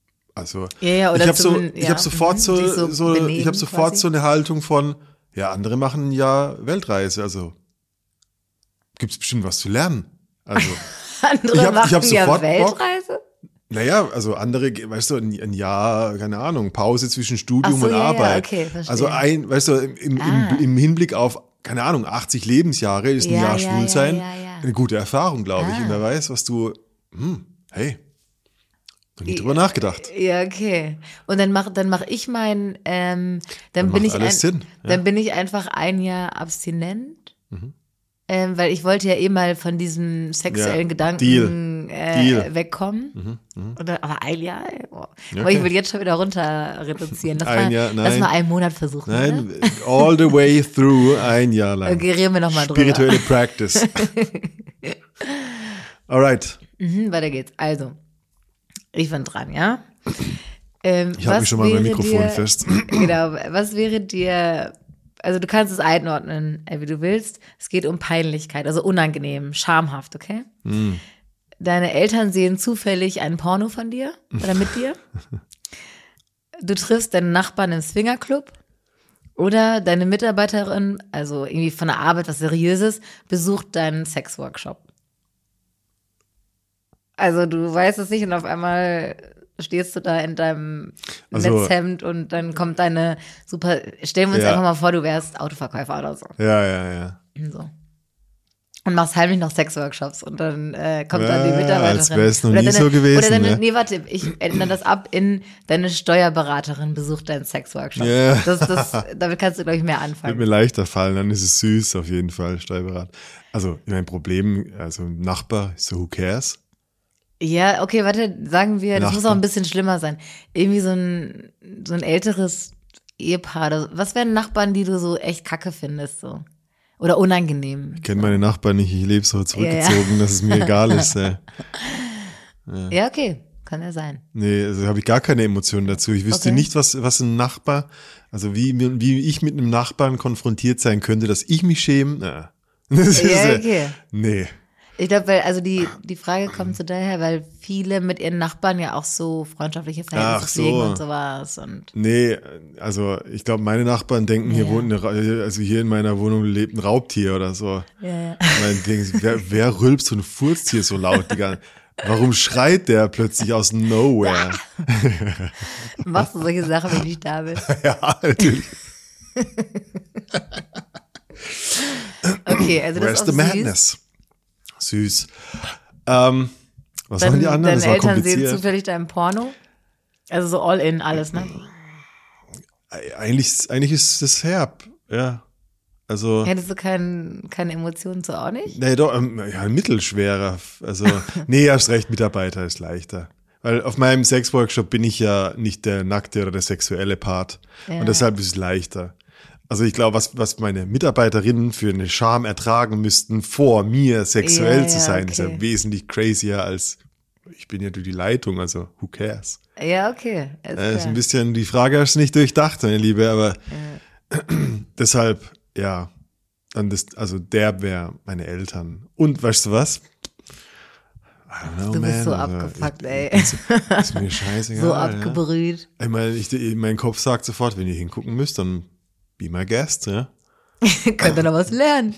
habe sofort so eine Haltung von, ja, andere machen ein Jahr Weltreise, also gibt's bestimmt was zu lernen. Also andere machen ja Weltreise? Bock. Naja, also andere, weißt du, ein Jahr, keine Ahnung, Pause zwischen Studium und Arbeit. Ja, okay, verstehe. Also weißt du, im Hinblick auf, keine Ahnung, 80 Lebensjahre ist ein Jahr schwul sein eine gute Erfahrung, glaube ich. Und wer weiß, was du, hey, noch nie drüber nachgedacht. Ja, okay. Und dann mach ich mein, dann bin ich einfach ein Jahr abstinent. Weil ich wollte ja mal von diesem sexuellen Gedanken wegkommen. Aber ein Jahr, aber ich will jetzt schon wieder runter reduzieren. Lass mal einen Monat versuchen. Nein, oder? All the way through, ein Jahr lang. Okay, reden wir nochmal drüber. Spirituelle Practice. Alright. Weiter geht's. Also, ich bin dran, ja? Ich halte mich schon mal mein Mikrofon fest. Genau, was wäre dir, also du kannst es einordnen, wie du willst. Es geht um Peinlichkeit, also unangenehm, schamhaft, okay? Deine Eltern sehen zufällig einen Porno von dir oder mit dir. Du triffst deinen Nachbarn im Swingerclub oder deine Mitarbeiterin, also irgendwie von der Arbeit was Seriöses, besucht deinen Sexworkshop. Also du weißt es nicht und auf einmal stehst du da in deinem Netzhemd und dann kommt deine stellen wir uns einfach mal vor, du wärst Autoverkäufer oder so. Ja. So. Und machst heimlich noch Sexworkshops und dann kommt dann die Mitarbeiterin. Als wäre es noch nie so gewesen. Nee, warte, ich ändere das ab in deine Steuerberaterin besucht deinen Sexworkshop. Yeah. Damit kannst du, glaube ich, mehr anfangen. Wird mir leichter fallen, dann ist es süß auf jeden Fall, Steuerberater. Also mein Problem, also Nachbar, so who cares? Ja, okay, warte, sagen wir, das muss auch ein bisschen schlimmer sein. Irgendwie so ein älteres Ehepaar. Was wären Nachbarn, die du so echt kacke findest, so? Oder unangenehm? Ich kenne meine Nachbarn nicht, ich lebe so zurückgezogen, dass es mir egal ist. Ja, okay, kann ja sein. Nee, also habe ich gar keine Emotionen dazu. Ich wüsste nicht, was ein Nachbar, also wie ich mit einem Nachbarn konfrontiert sein könnte, dass ich mich schäme. Okay. Nee. Ich glaube, weil, also die Frage kommt so daher, weil viele mit ihren Nachbarn ja auch so freundschaftliche Verhältnisse pflegen und sowas. Nee, also ich glaube, meine Nachbarn denken, hier in meiner Wohnung lebt ein Raubtier oder so. Ja. Und denken, wer rülpst und furzt hier so laut? Warum schreit der plötzlich aus Nowhere? Machst du solche Sachen, wenn ich da bin? Ja, natürlich. Okay, also das Where's ist auch the süß. madness? Süß. Was sagen die anderen? Deine Eltern sehen zufällig dein Porno? Also so all in alles, ne? Eigentlich ist es herb, ja. Also. Hättest du keine Emotionen so auch nicht? Nee, doch, mittelschwerer. Also, nee, hast recht, Mitarbeiter ist leichter. Weil auf meinem Sexworkshop bin ich ja nicht der nackte oder der sexuelle Part. Ja. Und deshalb ist es leichter. Also ich glaube, was meine Mitarbeiterinnen für eine Scham ertragen müssten, vor mir sexuell zu sein, ist ja wesentlich crazier als, ich bin ja durch die Leitung, also who cares? Ja, okay. Ist ein bisschen, die Frage hast du nicht durchdacht, meine Liebe, aber deshalb, ja, dann der wäre meine Eltern. Und weißt du was? Du bist so abgefuckt, ey. Ist mir scheißegal. So abgebrüht. Ja. Ich meine, mein Kopf sagt sofort, wenn ihr hingucken müsst, dann be my guest, ja. Könnt ihr noch was lernen.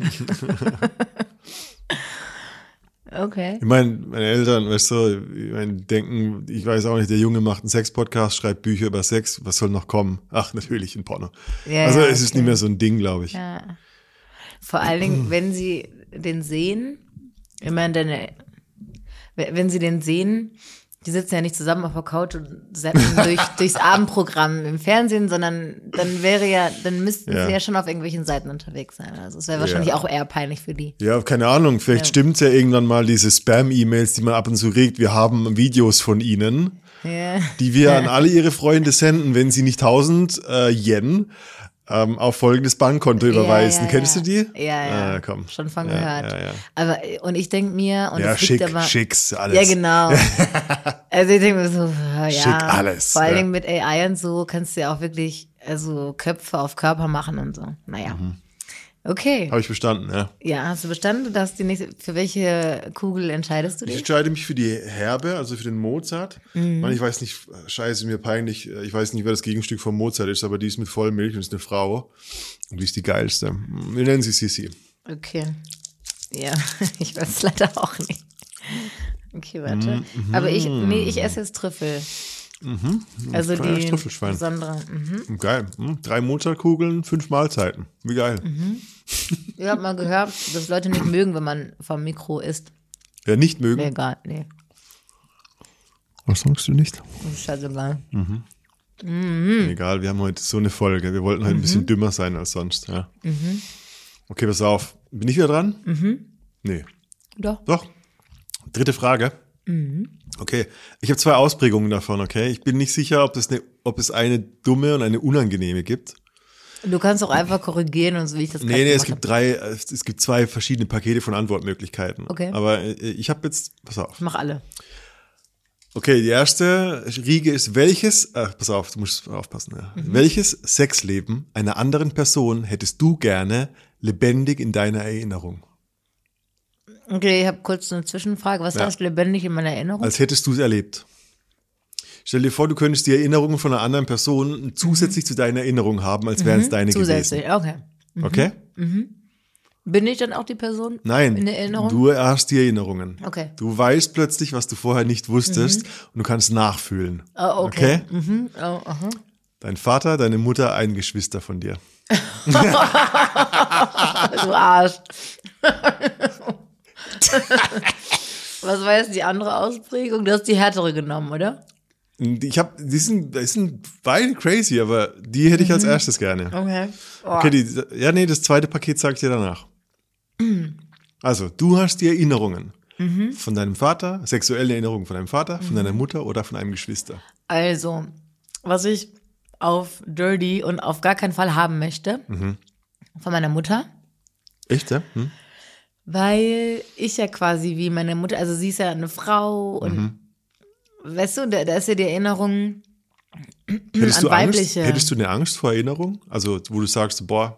Okay. Ich meine, meine Eltern, weißt du, denken, ich weiß auch nicht, der Junge macht einen Sex-Podcast, schreibt Bücher über Sex, was soll noch kommen? Ach, natürlich, ein Porno. Ja, also es ist nicht mehr so ein Ding, glaube ich. Ja. Vor allen Dingen, wenn sie den sehen, ich meine, wenn sie den sehen, die sitzen ja nicht zusammen auf der Couch und zappen durchs Abendprogramm im Fernsehen, sondern dann müssten sie ja schon auf irgendwelchen Seiten unterwegs sein. Also es wäre wahrscheinlich auch eher peinlich für die. Ja, keine Ahnung, vielleicht stimmt's ja irgendwann mal, diese Spam-E-Mails, die man ab und zu kriegt. Wir haben Videos von ihnen, die wir an alle ihre Freunde senden, wenn sie nicht 1000 Yen auf folgendes Bankkonto überweisen. Kennst du die? Ja. Komm. Schon von gehört. Ja. Aber, und ich denke mir, und es liegt aber, schick's alles. Ja, genau. Also ich denke mir so, schick alles. Vor allen Dingen mit AI und so kannst du ja auch wirklich, also Köpfe auf Körper machen und so. Naja. Okay. Habe ich bestanden, ja. Ja, hast du bestanden? Für welche Kugel entscheidest du dich? Ich entscheide mich für die Herbe, also für den Mozart. Ich weiß nicht, scheiße, mir peinlich, ich weiß nicht, wer das Gegenstück von Mozart ist, aber die ist mit Vollmilch und ist eine Frau. Und die ist die geilste. Wir nennen sie Sissi. Okay. Ja, ich weiß es leider auch nicht. Okay, warte. Aber ich esse jetzt Trüffel. Also die besondere. Geil. 3 Mozartkugeln, 5 Mahlzeiten. Wie geil. Ich habe mal gehört, dass Leute nicht mögen, wenn man vom Mikro isst. Ja, nicht mögen? Nee, egal, nee. Was sagst du nicht? Das ist scheißegal. Egal, wir haben heute so eine Folge. Wir wollten heute ein bisschen dümmer sein als sonst. Ja. Okay, pass auf. Bin ich wieder dran? Nee. Doch. 3. Frage. Okay, ich habe 2 Ausprägungen davon, okay? Ich bin nicht sicher, ob es eine dumme und eine unangenehme gibt. Du kannst auch einfach korrigieren und so, wie ich das gerade gemacht habe. Es gibt 2 verschiedene Pakete von Antwortmöglichkeiten. Okay. Aber ich habe jetzt, pass auf. Mach alle. Okay, die erste Riege ist, pass auf, du musst aufpassen, ja. Welches Sexleben einer anderen Person hättest du gerne lebendig in deiner Erinnerung? Okay, ich habe kurz eine Zwischenfrage. Was heißt lebendig in meiner Erinnerung? Als hättest du es erlebt. Stell dir vor, du könntest die Erinnerungen von einer anderen Person zusätzlich zu deiner Erinnerung haben, als wären es deine zusätzlich. gewesen. Okay. Okay? Bin ich dann auch die Person? Nein, in der Erinnerung? Du hast die Erinnerungen. Okay. Du weißt plötzlich, was du vorher nicht wusstest und du kannst nachfühlen. Oh, okay. Dein Vater, deine Mutter, ein Geschwister von dir. Du Arsch. Was war jetzt die andere Ausprägung? Du hast die härtere genommen, oder? Die sind beide crazy, aber die hätte ich als erstes gerne. Okay. Oh. Okay, das zweite Paket sage ich dir danach. Also, du hast die Erinnerungen von deinem Vater, sexuelle Erinnerungen von deinem Vater, von deiner Mutter oder von einem Geschwister. Also, was ich auf Dirty und auf gar keinen Fall haben möchte, von meiner Mutter. Echt, ja? Weil ich ja quasi wie meine Mutter, also sie ist ja eine Frau und weißt du, da ist ja die Erinnerung an weibliche. Hättest du eine Angst vor Erinnerung? Also, wo du sagst, boah.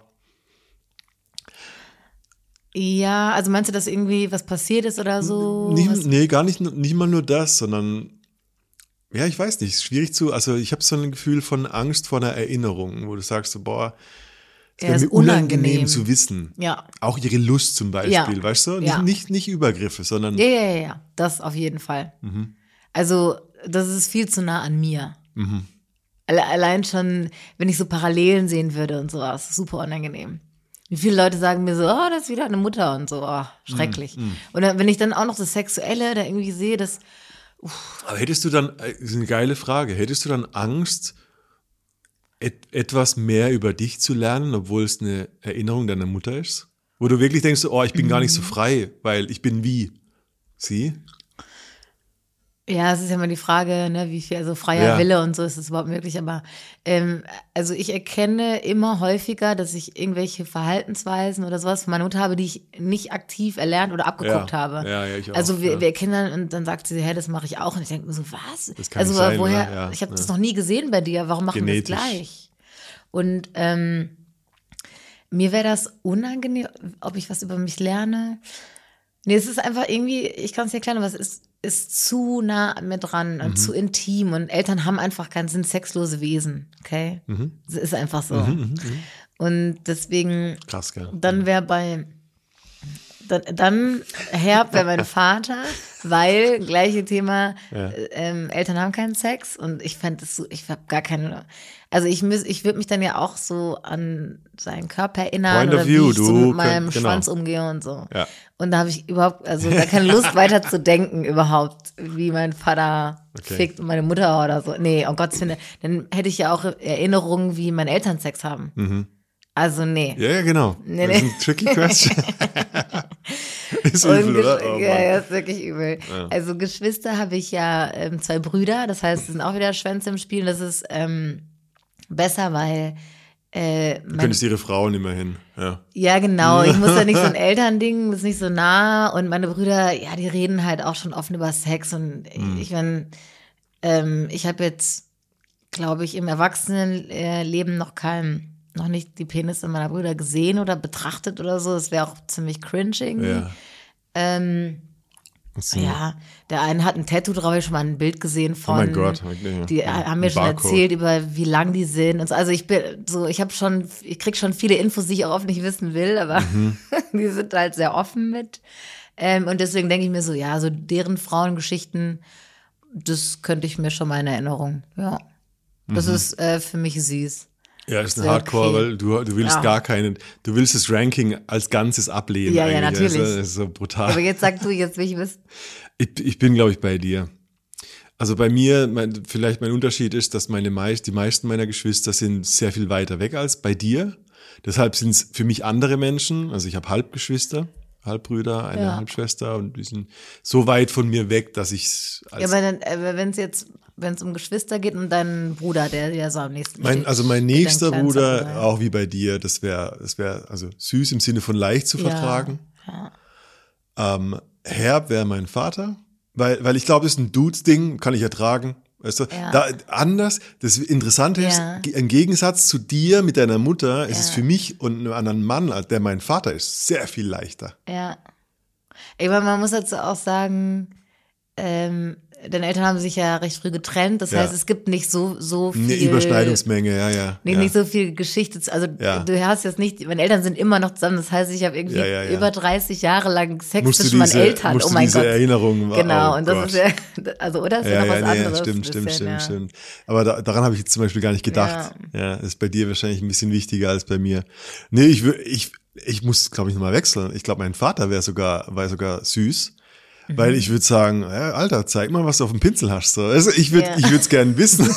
Ja, also meinst du, dass irgendwie was passiert ist oder so? Nee, gar nicht mal nur das, sondern, ja, ich weiß nicht, schwierig also ich habe so ein Gefühl von Angst vor einer Erinnerung, wo du sagst, boah, es wäre mir unangenehm zu wissen. Ja. Auch ihre Lust zum Beispiel, weißt du? Nicht Übergriffe, sondern. Ja, das auf jeden Fall. Also, das ist viel zu nah an mir. Allein schon, wenn ich so Parallelen sehen würde und sowas, super unangenehm. Wie viele Leute sagen mir so, oh, das ist wieder eine Mutter und so, oh, schrecklich. Und dann, wenn ich dann auch noch das Sexuelle da irgendwie sehe, das. Aber hättest du dann, das ist eine geile Frage, hättest du dann Angst, etwas mehr über dich zu lernen, obwohl es eine Erinnerung deiner Mutter ist? Wo du wirklich denkst, ich bin gar nicht so frei, weil ich bin wie sie? Ja, es ist ja immer die Frage, ne, wie viel, also freier Wille und so ist es überhaupt möglich. Aber also ich erkenne immer häufiger, dass ich irgendwelche Verhaltensweisen oder sowas von meiner Mutter habe, die ich nicht aktiv erlernt oder abgeguckt habe. Ja, ich auch. Also wir erkennen dann und dann sagt sie, das mache ich auch. Und ich denke mir so, was? Das kann nicht sein, woher? Ja, ich habe das noch nie gesehen bei dir. Warum machen wir das gleich? Und mir wäre das unangenehm, ob ich was über mich lerne. Nee, es ist einfach irgendwie, ich kann es dir erklären, aber es ist zu nah an mir dran und zu intim und Eltern sind sexlose Wesen, okay? Es ist einfach so. Und deswegen, krass, gell? Dann wäre dann Herb wäre mein Vater, weil gleiche Thema, Eltern haben keinen Sex und ich fände das so, ich habe gar keine, also ich würde mich dann ja auch so an seinen Körper erinnern oder wie ich so mit meinem Schwanz umgehe und so. Ja. Und da habe ich überhaupt, also gar keine Lust weiter zu denken überhaupt, wie mein Vater fickt und meine Mutter oder so. Nee, um Gottes Willen, dann hätte ich ja auch Erinnerungen, wie meine Eltern Sex haben. Also nee. Ja, genau. Nee. Das ist ein tricky question. Ist übel, oder? Ja, ist wirklich übel. Ja. Also Geschwister habe ich ja 2 Brüder, das heißt, es sind auch wieder Schwänze im Spiel. Das ist besser, weil du könntest ihre Frauen immerhin, ja. Ja, genau. Ich muss ja nicht so ein Elternding, das ist nicht so nah. Und meine Brüder, ja, die reden halt auch schon offen über Sex. Und ich meine, ich habe jetzt, glaube ich, im Erwachsenenleben noch nicht die Penisse meiner Brüder gesehen oder betrachtet oder so. Das wäre auch ziemlich cringe irgendwie. Ja. Ja, der eine hat ein Tattoo drauf, habe ich schon mal ein Bild gesehen von. Oh mein Gott. Die haben mir schon erzählt, über wie lang die sind und so. Also ich krieg schon viele Infos, die ich auch oft nicht wissen will, aber die sind halt sehr offen mit. Und deswegen denke ich mir so, ja, so deren Frauengeschichten, das könnte ich mir schon mal in Erinnerung. Ja. Das ist für mich süß. Ja, ist ein Hardcore, weil du willst du willst das Ranking als Ganzes ablehnen. Ja, ja, natürlich. Das ist so brutal. Aber jetzt sag du, jetzt will ich wissen. Ich bin, glaube ich, bei dir. Also bei mir, vielleicht mein Unterschied ist, dass die meisten meiner Geschwister sind sehr viel weiter weg als bei dir. Deshalb sind es für mich andere Menschen. Also ich habe Halbgeschwister, Halbbrüder, eine Halbschwester und die sind so weit von mir weg, dass ich Ja, aber wenn es um Geschwister geht und deinen Bruder, der ja so am nächsten steht. Also mein nächster Bruder, auch wie bei dir, das wäre also süß im Sinne von leicht zu vertragen. Ja. Herb wäre mein Vater, weil ich glaube, das ist ein Dudes-Ding, kann ich ertragen. Weißt du, das Interessante ist, im Gegensatz zu dir mit deiner Mutter, ist es für mich und einem anderen Mann, der mein Vater ist, sehr viel leichter. Ja. Aber man muss dazu auch sagen, deine Eltern haben sich ja recht früh getrennt, das heißt, es gibt nicht so viel. Eine Überschneidungsmenge, Nicht so viel Geschichte. Also du hast jetzt nicht, meine Eltern sind immer noch zusammen, das heißt, ich habe irgendwie über 30 Jahre lang Sex zwischen meinen Eltern. Oh mein Gott. Erinnerungen. Genau, und das ist ja, also oder ist ja noch was anderes. Stimmt. Aber daran habe ich jetzt zum Beispiel gar nicht gedacht. Ja, ist bei dir wahrscheinlich ein bisschen wichtiger als bei mir. Nee, ich muss, glaube ich, nochmal wechseln. Ich glaube, mein Vater war sogar süß. Weil ich würde sagen, Alter, zeig mal, was du auf dem Pinsel hast. So. Also ich würde es gerne wissen.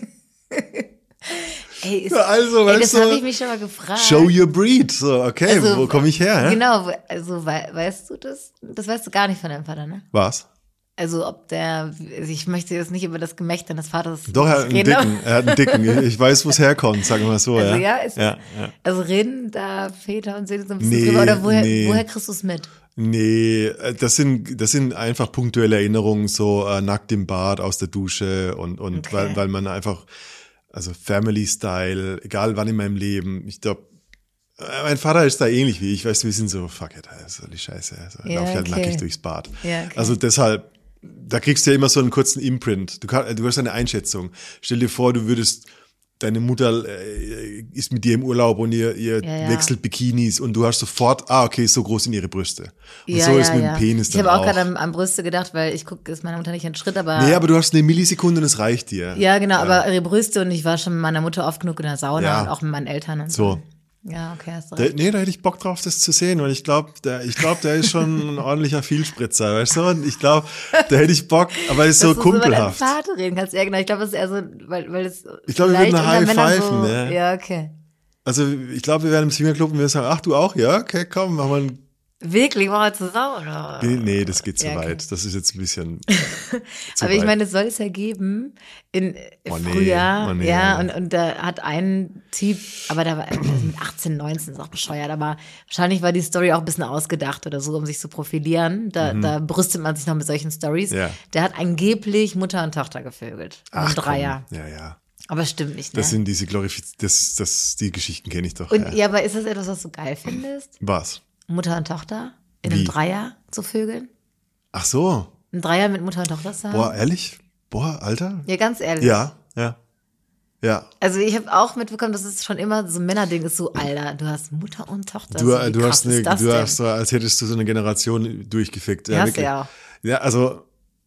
Das habe ich mich schon mal gefragt. Show your breed. So, okay, also, wo komme ich her? Genau, also weißt du das? Das weißt du gar nicht von deinem Vater, ne? Was? Also ich möchte jetzt nicht über das Gemächt deines Vaters Doch, er hat einen dicken. Ich weiß, wo es herkommt, sagen wir mal so. Also also reden da Väter und Söhne so ein bisschen drüber, oder woher kriegst du es mit? Nee, das sind einfach punktuelle Erinnerungen, so nackt im Bad aus der Dusche und okay. weil man einfach, also Family Style, egal wann in meinem Leben, ich glaube, mein Vater ist da ähnlich wie ich, weißt du, wir sind so, fuck it, also die Scheiße, also lauf halt nackig durchs Bad. Ja, okay. Also deshalb, da kriegst du ja immer so einen kurzen Imprint, du hast eine Einschätzung. Stell dir vor, deine Mutter ist mit dir im Urlaub und ihr wechselt Bikinis und du hast sofort, okay, so groß sind ihre Brüste. Und so ist mit dem Penis dann auch. Ich habe auch gerade an Brüste gedacht, weil ich gucke, ist meiner Mutter nicht ein Schritt, aber... Nee, aber du hast eine Millisekunde und es reicht dir. Ja, genau, aber ihre Brüste und ich war schon mit meiner Mutter oft genug in der Sauna und auch mit meinen Eltern und so. Ja, okay, hast du recht. Da hätte ich Bock drauf, das zu sehen, weil ich glaube, der ist schon ein ordentlicher Vielspritzer, weißt du? Und ich glaube, da hätte ich Bock, aber er ist so kumpelhaft. Dass du so mit deinem Vater reden kannst, ja genau. Ich glaube, das ist eher so, weil es ich glaube, wir würden eine High pfeifen, so, ne? Ja, okay. Also ich glaube, wir werden im Swingerclub und wir sagen, ach, du auch? Ja, okay, komm, machen wir einen. Wirklich, machen wir zusammen, oder? Nee, das geht zu Ja, okay. weit. Das ist jetzt ein bisschen Aber ich meine, das soll es ja geben im Frühjahr. Nee. Ja, und da hat ein Typ, aber da war mit 18, 19, ist auch bescheuert, aber wahrscheinlich war die Story auch ein bisschen ausgedacht oder so, um sich zu profilieren. Da brüstet man sich noch mit solchen Stories. Ja. Der hat angeblich Mutter und Tochter gevögelt. Ach, Ein Dreier. komm. Ja. Aber es stimmt nicht, ne? Das sind diese die Geschichten kenne ich doch. Und ja, aber ist das etwas, was du geil findest? Was? Mutter und Tochter in einem Wie? Dreier zu vögeln? Ach so. Ein Dreier mit Mutter und Tochter zu haben? Boah, ehrlich? Boah, Alter? Ja, ganz ehrlich. Ja. Also ich habe auch mitbekommen, dass es schon immer so ein Männerding ist, so, Alter, du hast Mutter und Tochter. Du hast so, als hättest du so eine Generation durchgefickt. Ja, wirklich. ja. Ja, also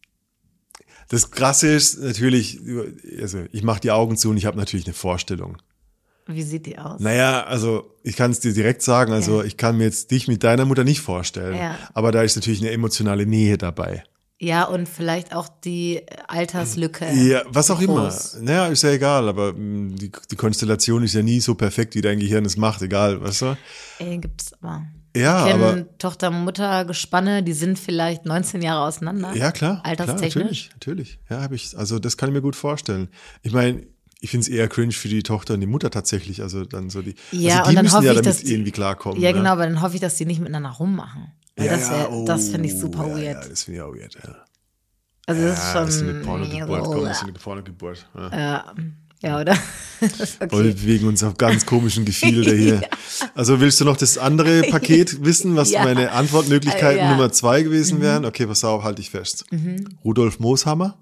das Krasse ist natürlich, also ich mache die Augen zu und ich habe natürlich eine Vorstellung. Wie sieht die aus? Naja, also ich kann es dir direkt sagen, also ich kann mir jetzt dich mit deiner Mutter nicht vorstellen, aber da ist natürlich eine emotionale Nähe dabei. Ja, und vielleicht auch die Alterslücke. Ja, was auch groß. immer. Naja, ist ja egal, aber die Konstellation ist ja nie so perfekt, wie dein Gehirn es macht, egal, weißt du? Gibt's aber. Ja, Ich aber kenne Tochter-Mutter-Gespanne, die sind vielleicht 19 Jahre auseinander. ja, klar. Alterstechnisch. Klar, natürlich. Ja, also das kann ich mir gut vorstellen. Ich meine, ich finde es eher cringe für die Tochter und die Mutter tatsächlich, also dann so die, Ja, also die und dann müssen hoffe ja ich, damit dass die, irgendwie klarkommen. Ja, ne? genau, aber dann hoffe ich, dass die nicht miteinander rummachen. Weil das finde ich super weird. Ja, das finde ich auch weird, ja. Also das ist schon. Das ist eine Pornogeburt, komm, das ist eine Pornogeburt. Ja, oder? Okay. Wir bewegen uns auf ganz komischen Gefilde hier. Also willst du noch das andere Paket wissen, was meine Antwortmöglichkeiten Nummer 2 gewesen wären? Okay, pass auf, halte ich fest. Rudolf Mooshammer,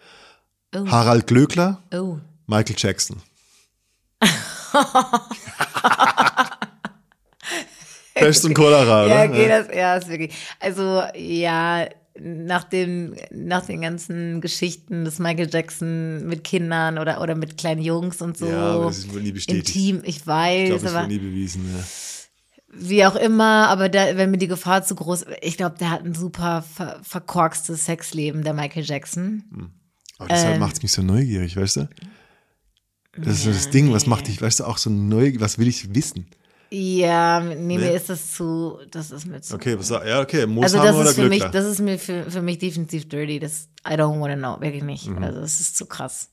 Harald Glöckler, Michael Jackson. Pest und Cholera, ja, oder? okay, ist wirklich. Also, ja, nach den ganzen Geschichten des Michael Jackson mit Kindern oder mit kleinen Jungs und so. Ja, aber das ist wohl nie bestätigt. Intim, ich weiß. Ich glaube, das aber wurde nie bewiesen, ja. Wie auch immer, aber wenn mir die Gefahr zu groß, ich glaube, der hat ein super verkorkstes Sexleben, der Michael Jackson. Aber deshalb macht es mich so neugierig, weißt du? Das ist so das Ding, was macht dich, weißt du, auch so neugierig, was will ich wissen? Ja, mir ist das ist mir zu. Okay, okay, Also Mooshammer das oder ist für mich, Glöckler? das ist mir für mich definitiv dirty. I don't wanna know, wirklich nicht. Also das ist zu krass.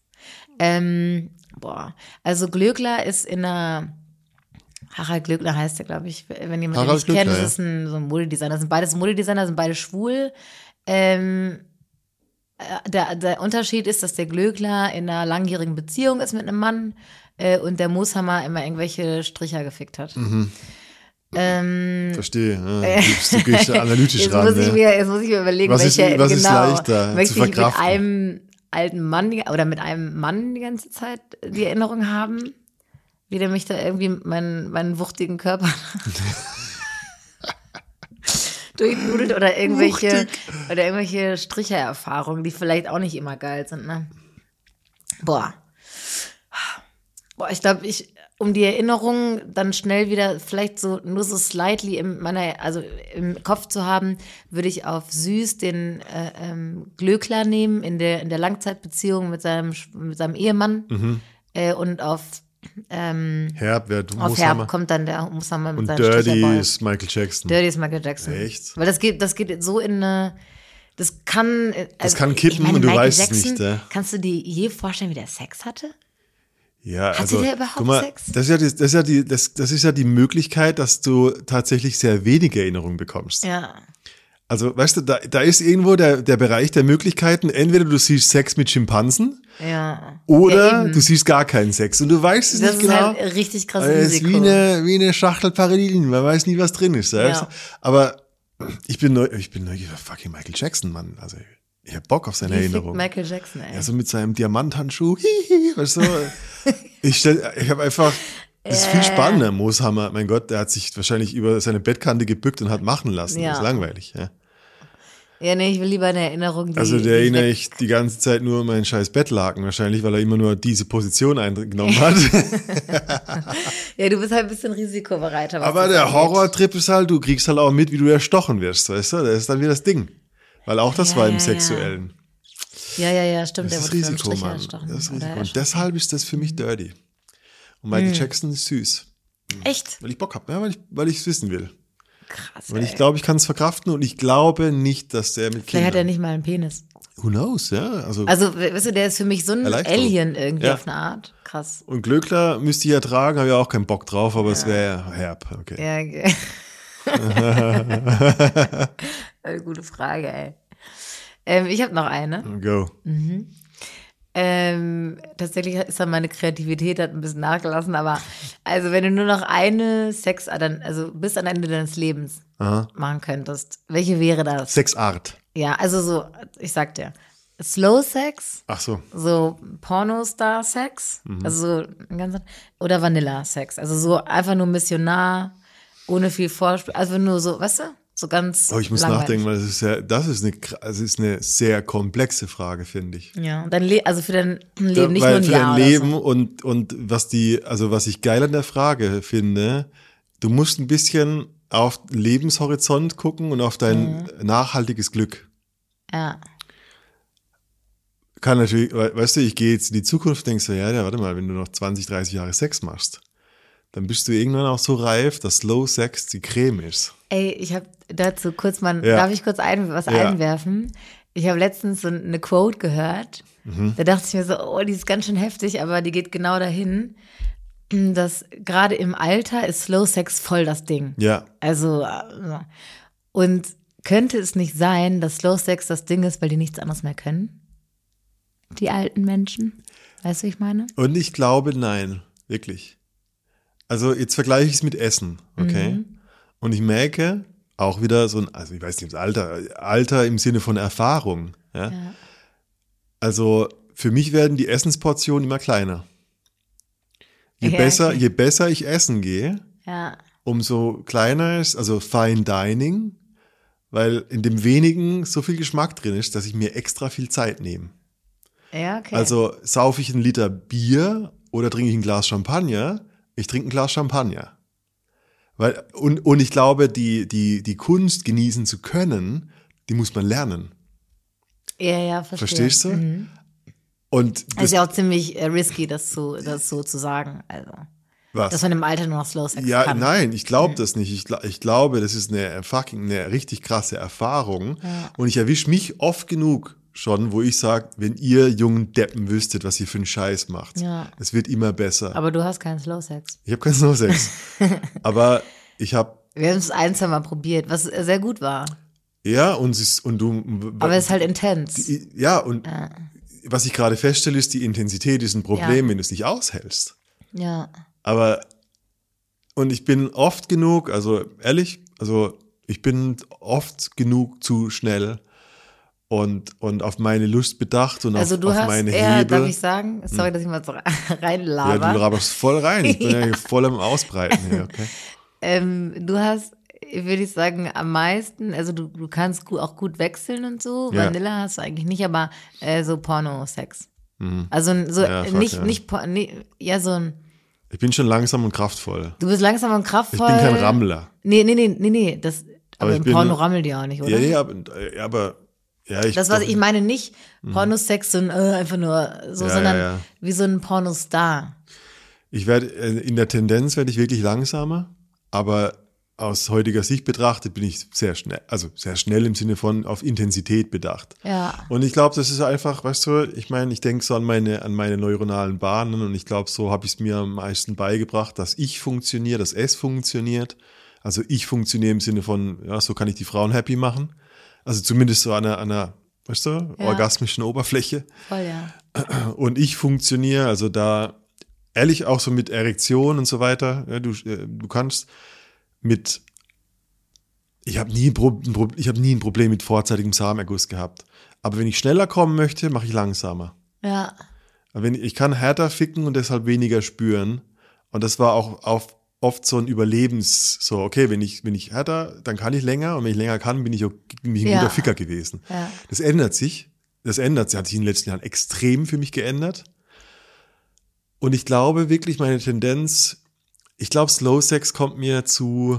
Also Glöckler ist in einer, Harald Glöckler heißt der, glaube ich, wenn jemand den nicht kennt, das ist so ein Modedesigner. Das sind beides Modedesigner, sind beide schwul. Der Unterschied ist, dass der Glöckler in einer langjährigen Beziehung ist mit einem Mann und der Mooshammer immer irgendwelche Stricher gefickt hat. Verstehe. Ja. Du gehst analytisch jetzt ran. Jetzt muss ich mir überlegen, was ist leichter zu möchte ich mit verkraften? einem alten Mann oder mit einem Mann die ganze Zeit die Erinnerung haben, wie der mich da irgendwie meinen wuchtigen Körper durchnudelt oder irgendwelche Strichererfahrungen, die vielleicht auch nicht immer geil sind, ne? Boah, ich glaube, um die Erinnerung dann schnell wieder vielleicht so nur so slightly im Kopf zu haben, würde ich auf süß den Glöckler nehmen in der Langzeitbeziehung mit seinem Ehemann und auf Herb auf Herb kommt dann der Mooshammer mit und seinem Dirty Stricherboy. ist Michael Jackson. Dirty ist Michael Jackson. Echt? Weil das geht so in eine, das kann kippen und du Michael weißt es Jackson, nicht. Ja. Kannst du dir je vorstellen, wie der Sex hatte? Ja, Hatte also, der überhaupt guck mal, Sex? das ist ja die Möglichkeit, dass du tatsächlich sehr wenige Erinnerungen bekommst. Ja. Also, weißt du, da ist irgendwo der Bereich der Möglichkeiten. Entweder du siehst Sex mit Schimpansen oder du siehst gar keinen Sex und du weißt es nicht genau. Das ist halt richtig krasses Risiko. Risiko. Es ist wie eine Schachtel Parallelen, man weiß nie, was drin ist. Ja. Aber ich bin neugierig auf fucking Michael Jackson, Mann. Also ich hab Bock auf seine Erinnerung. Michael Jackson, ey. Ja, so mit seinem Diamanthandschuh. Weißt du? Ich habe einfach, das ist viel spannender. Mooshammer, mein Gott, der hat sich wahrscheinlich über seine Bettkante gebückt und hat machen lassen. Ja. Das ist langweilig. Ja. Ja, nee, ich will lieber eine Erinnerung. Also der erinnere ich die ganze Zeit nur an meinen scheiß Bettlaken wahrscheinlich, weil er immer nur diese Position eingenommen hat. Ja, du bist halt ein bisschen risikobereiter. Aber der Horrortrip ist halt, du kriegst halt auch mit, wie du erstochen wirst, weißt du? Das ist dann wieder das Ding. Weil auch das war im Sexuellen. Ja, stimmt. Das ist Risiko, Mann. Das ist Risiko. Und deshalb ist das für mich dirty. Und Michael Jackson ist süß. Echt? Weil ich Bock habe, ja, weil ich es wissen will. Krass, weil ich glaube, ich kann es verkraften und ich glaube nicht, dass der mit Kindern... Vielleicht hat er nicht mal einen Penis. Who knows, ja. Also weißt du, der ist für mich so ein Alien irgendwie auf eine Art. Krass. Und Glöckler müsste ich ja tragen, habe ja auch keinen Bock drauf, aber es wäre herb. Okay. Ja, okay. Gute Frage, ey. Ich habe noch eine. Go. Tatsächlich ist dann meine Kreativität hat ein bisschen nachgelassen, aber also wenn du nur noch eine also bis am Ende deines Lebens machen könntest, welche wäre das? Sexart. Ja, also so, ich sag dir, Slow Sex. Ach so. So Pornostar-Sex, also so ganz, oder Vanilla-Sex, also so einfach nur Missionar, ohne viel Vorspiel, also nur so, weißt du? So ganz ich muss nachdenken, weil das ist eine sehr komplexe Frage, finde ich. Ja, und also für dein Leben nicht nur ein Jahr. Für dein Leben so. und was ich geil an der Frage finde, du musst ein bisschen auf Lebenshorizont gucken und auf dein nachhaltiges Glück. Ja. Kann natürlich, weißt du, ich gehe jetzt in die Zukunft, denkst du, ja, warte mal, wenn du noch 20, 30 Jahre Sex machst, dann bist du irgendwann auch so reif, dass Slow Sex die Creme ist. Ey, ich habe dazu kurz darf ich kurz einwerfen? Ich habe letztens so eine Quote gehört, da dachte ich mir so, oh, die ist ganz schön heftig, aber die geht genau dahin, dass gerade im Alter ist Slow Sex voll das Ding. Ja. Also, und könnte es nicht sein, dass Slow Sex das Ding ist, weil die nichts anderes mehr können? Die alten Menschen? Weißt du, wie ich meine? Und ich glaube, nein, wirklich. Also jetzt vergleiche ich es mit Essen, okay? Und ich merke auch wieder also ich weiß nicht, das Alter im Sinne von Erfahrung. Ja? Also für mich werden die Essensportionen immer kleiner. Je besser ich essen gehe, umso kleiner ist, also Fine Dining, weil in dem wenigen so viel Geschmack drin ist, dass ich mir extra viel Zeit nehme. Ja, okay. Also saufe ich 1 Liter Bier oder trinke ich ein Glas Champagner? Ich trinke ein Glas Champagner. Und ich glaube, die Kunst genießen zu können, die muss man lernen. Ja, verstehe. Verstehst du? Und das ist ja auch ziemlich risky, das so zu sagen. Also, was? Dass man im Alter nur noch Slow Sex kann. Ja, nein, ich glaube das nicht. Ich glaube, das ist eine richtig krasse Erfahrung. Ja. Und ich erwische mich oft genug schon, wo ich sage, wenn ihr jungen Deppen wüsstet, was ihr für einen Scheiß macht, es wird immer besser. Aber du hast keinen Slow Sex. Ich habe keinen Slow Sex. Aber wir haben es 1-2 Mal probiert, was sehr gut war. Ja, aber es ist halt intens. Was ich gerade feststelle, ist, die Intensität ist ein Problem, wenn du es nicht aushältst. Ja. Und ich bin oft genug, also ehrlich, ich bin oft genug zu schnell und auf meine Lust bedacht und auf meine Hebel. Darf ich sagen? Sorry, dass ich mal so reinlaber. Ja, du laberst voll rein. Ich bin ja voll am Ausbreiten hier, okay? Du hast, würde ich sagen, am meisten, also du kannst auch gut wechseln und so. Ja. Vanilla hast du eigentlich nicht, aber so Porno-Sex. Also so so ein. Ich bin schon langsam und kraftvoll. Du bist langsam und kraftvoll. Ich bin kein Rammler. Nee. Aber im Porno rammelt die auch nicht, oder? Ja, aber das, was ich meine, nicht Pornosex, so einfach nur so, sondern wie so ein Pornostar. In der Tendenz werde ich wirklich langsamer, aber aus heutiger Sicht betrachtet bin ich sehr schnell im Sinne von auf Intensität bedacht. Ja. Und ich glaube, das ist einfach, weißt du, ich meine, ich denke so an meine neuronalen Bahnen und ich glaube, so habe ich es mir am meisten beigebracht, dass ich funktioniere, dass es funktioniert. Also ich funktioniere im Sinne von, so kann ich die Frauen happy machen. Also zumindest so an einer, weißt du, orgasmischen Oberfläche. Voll, ja. Und ich funktioniere, also da ehrlich auch so mit Erektion und so weiter. Ja, du kannst ich habe nie ein Problem mit vorzeitigem Samenerguss gehabt. Aber wenn ich schneller kommen möchte, mache ich langsamer. Ja. Ich kann härter ficken und deshalb weniger spüren. Und das war auch oft so ein okay, wenn ich härter, dann kann ich länger und wenn ich länger kann, bin ich ein guter Ficker gewesen. Ja. Das ändert sich, hat sich in den letzten Jahren extrem für mich geändert. Und ich glaube wirklich, meine Tendenz, Slow Sex kommt mir zu,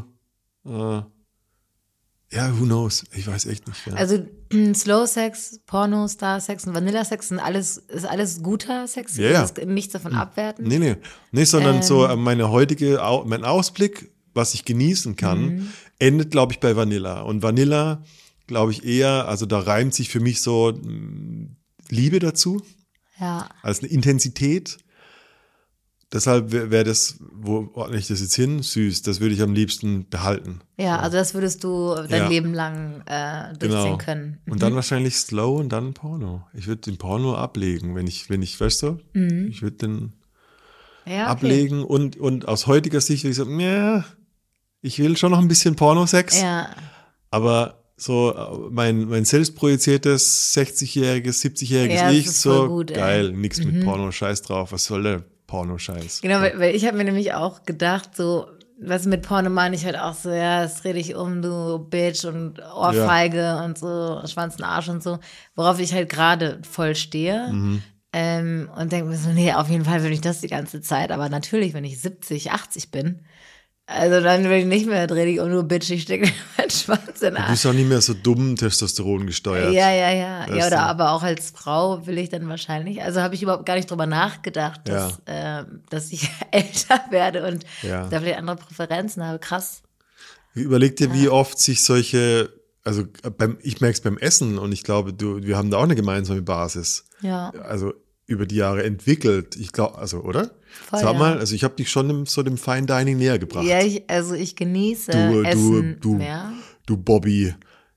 who knows? Ich weiß echt nicht. Ja. Also Slow Sex, Porno, Star Sex und Vanilla Sex ist alles guter Sex. Ja. Ist nichts davon abwerten. Nee, sondern mein Ausblick, was ich genießen kann, endet, glaube ich, bei Vanilla. Und Vanilla, glaube ich, eher, also da reimt sich für mich so Liebe dazu. Ja. Als eine Intensität. Deshalb wäre das, wo ordne ich das jetzt hin? Süß, das würde ich am liebsten behalten. Ja, also das würdest du dein Leben lang durchziehen können. Und dann wahrscheinlich Slow und dann Porno. Ich würde den Porno ablegen, wenn ich, weißt du, ich würde den ablegen und aus heutiger Sicht würde ich sagen, ich will schon noch ein bisschen Pornosex. Ja. Aber so mein selbstprojiziertes 60-jähriges, 70-jähriges Ich, so gut, geil, nix mit Porno, scheiß drauf, was soll der Porno-Scheiß? Genau, weil ich habe mir nämlich auch gedacht, so, was mit Porno meine ich halt auch so, das dreh dich um, du Bitch und Ohrfeige und so, Schwanz und Arsch und so, worauf ich halt gerade voll stehe. Und denke mir so, nee, auf jeden Fall will ich das die ganze Zeit, aber natürlich, wenn ich 70, 80 bin, also dann will ich nicht mehr dreh dich um, du Bitch, ich stecke meinen Schwanz in den Arsch. Du bist auch nicht mehr so dumm Testosteron gesteuert. Ja, oder aber auch als Frau will ich dann wahrscheinlich, also habe ich überhaupt gar nicht drüber nachgedacht, dass ich älter werde und da vielleicht andere Präferenzen habe, krass. Überleg dir, wie oft sich solche, also ich merke es beim Essen und ich glaube, wir haben da auch eine gemeinsame Basis. Ja. Also über die Jahre entwickelt, ich glaube, also, oder? Voll, Sag mal, also ich habe dich schon so dem Fine Dining näher gebracht. Ja, ich genieße Essen mehr. Du Bobby.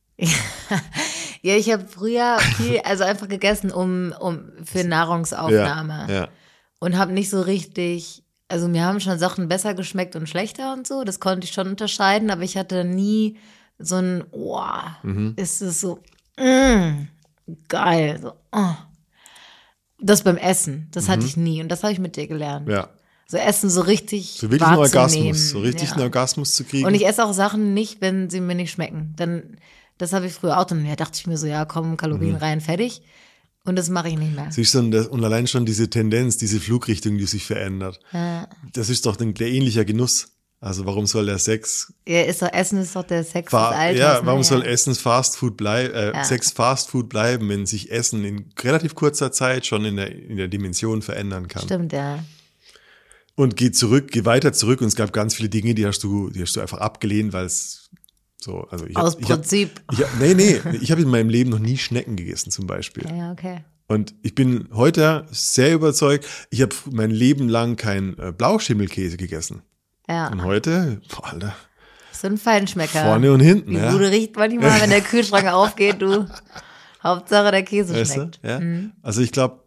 Ja, ich habe früher viel, also einfach gegessen für Nahrungsaufnahme. Ja. Und habe nicht so richtig, also mir haben schon Sachen besser geschmeckt und schlechter und so, das konnte ich schon unterscheiden, aber ich hatte nie so ein, ist es so, geil, so, Das beim Essen, das hatte ich nie und das habe ich mit dir gelernt. Ja. So Essen so richtig so wirklich einen Orgasmus, einen Orgasmus zu kriegen. Und ich esse auch Sachen nicht, wenn sie mir nicht schmecken. Das habe ich früher auch, dann dachte ich mir so, ja komm, Kalorien rein, fertig. Und das mache ich nicht mehr. Siehst du, und allein schon diese Tendenz, diese Flugrichtung, die sich verändert. Ja. Das ist doch der ähnliche Genuss. Also warum soll der Sex... Ja, Essen ist doch der Sex des Alters. Ja, warum soll Essen Sex Fast Food bleiben, wenn sich Essen in relativ kurzer Zeit schon in der Dimension verändern kann? Stimmt, ja. Und geh weiter zurück und es gab ganz viele Dinge, die hast du einfach abgelehnt, weil es so, also aus Prinzip. Ich habe in meinem Leben noch nie Schnecken gegessen zum Beispiel. Ja, okay. Und ich bin heute sehr überzeugt, ich habe mein Leben lang keinen Blauschimmelkäse gegessen. Ja. Und heute, Alter. So ein Feinschmecker. Vorne und hinten, Die Bude riecht manchmal, wenn der Kühlschrank aufgeht, du. Hauptsache der Käse schmeckt. Ja? Also ich glaube,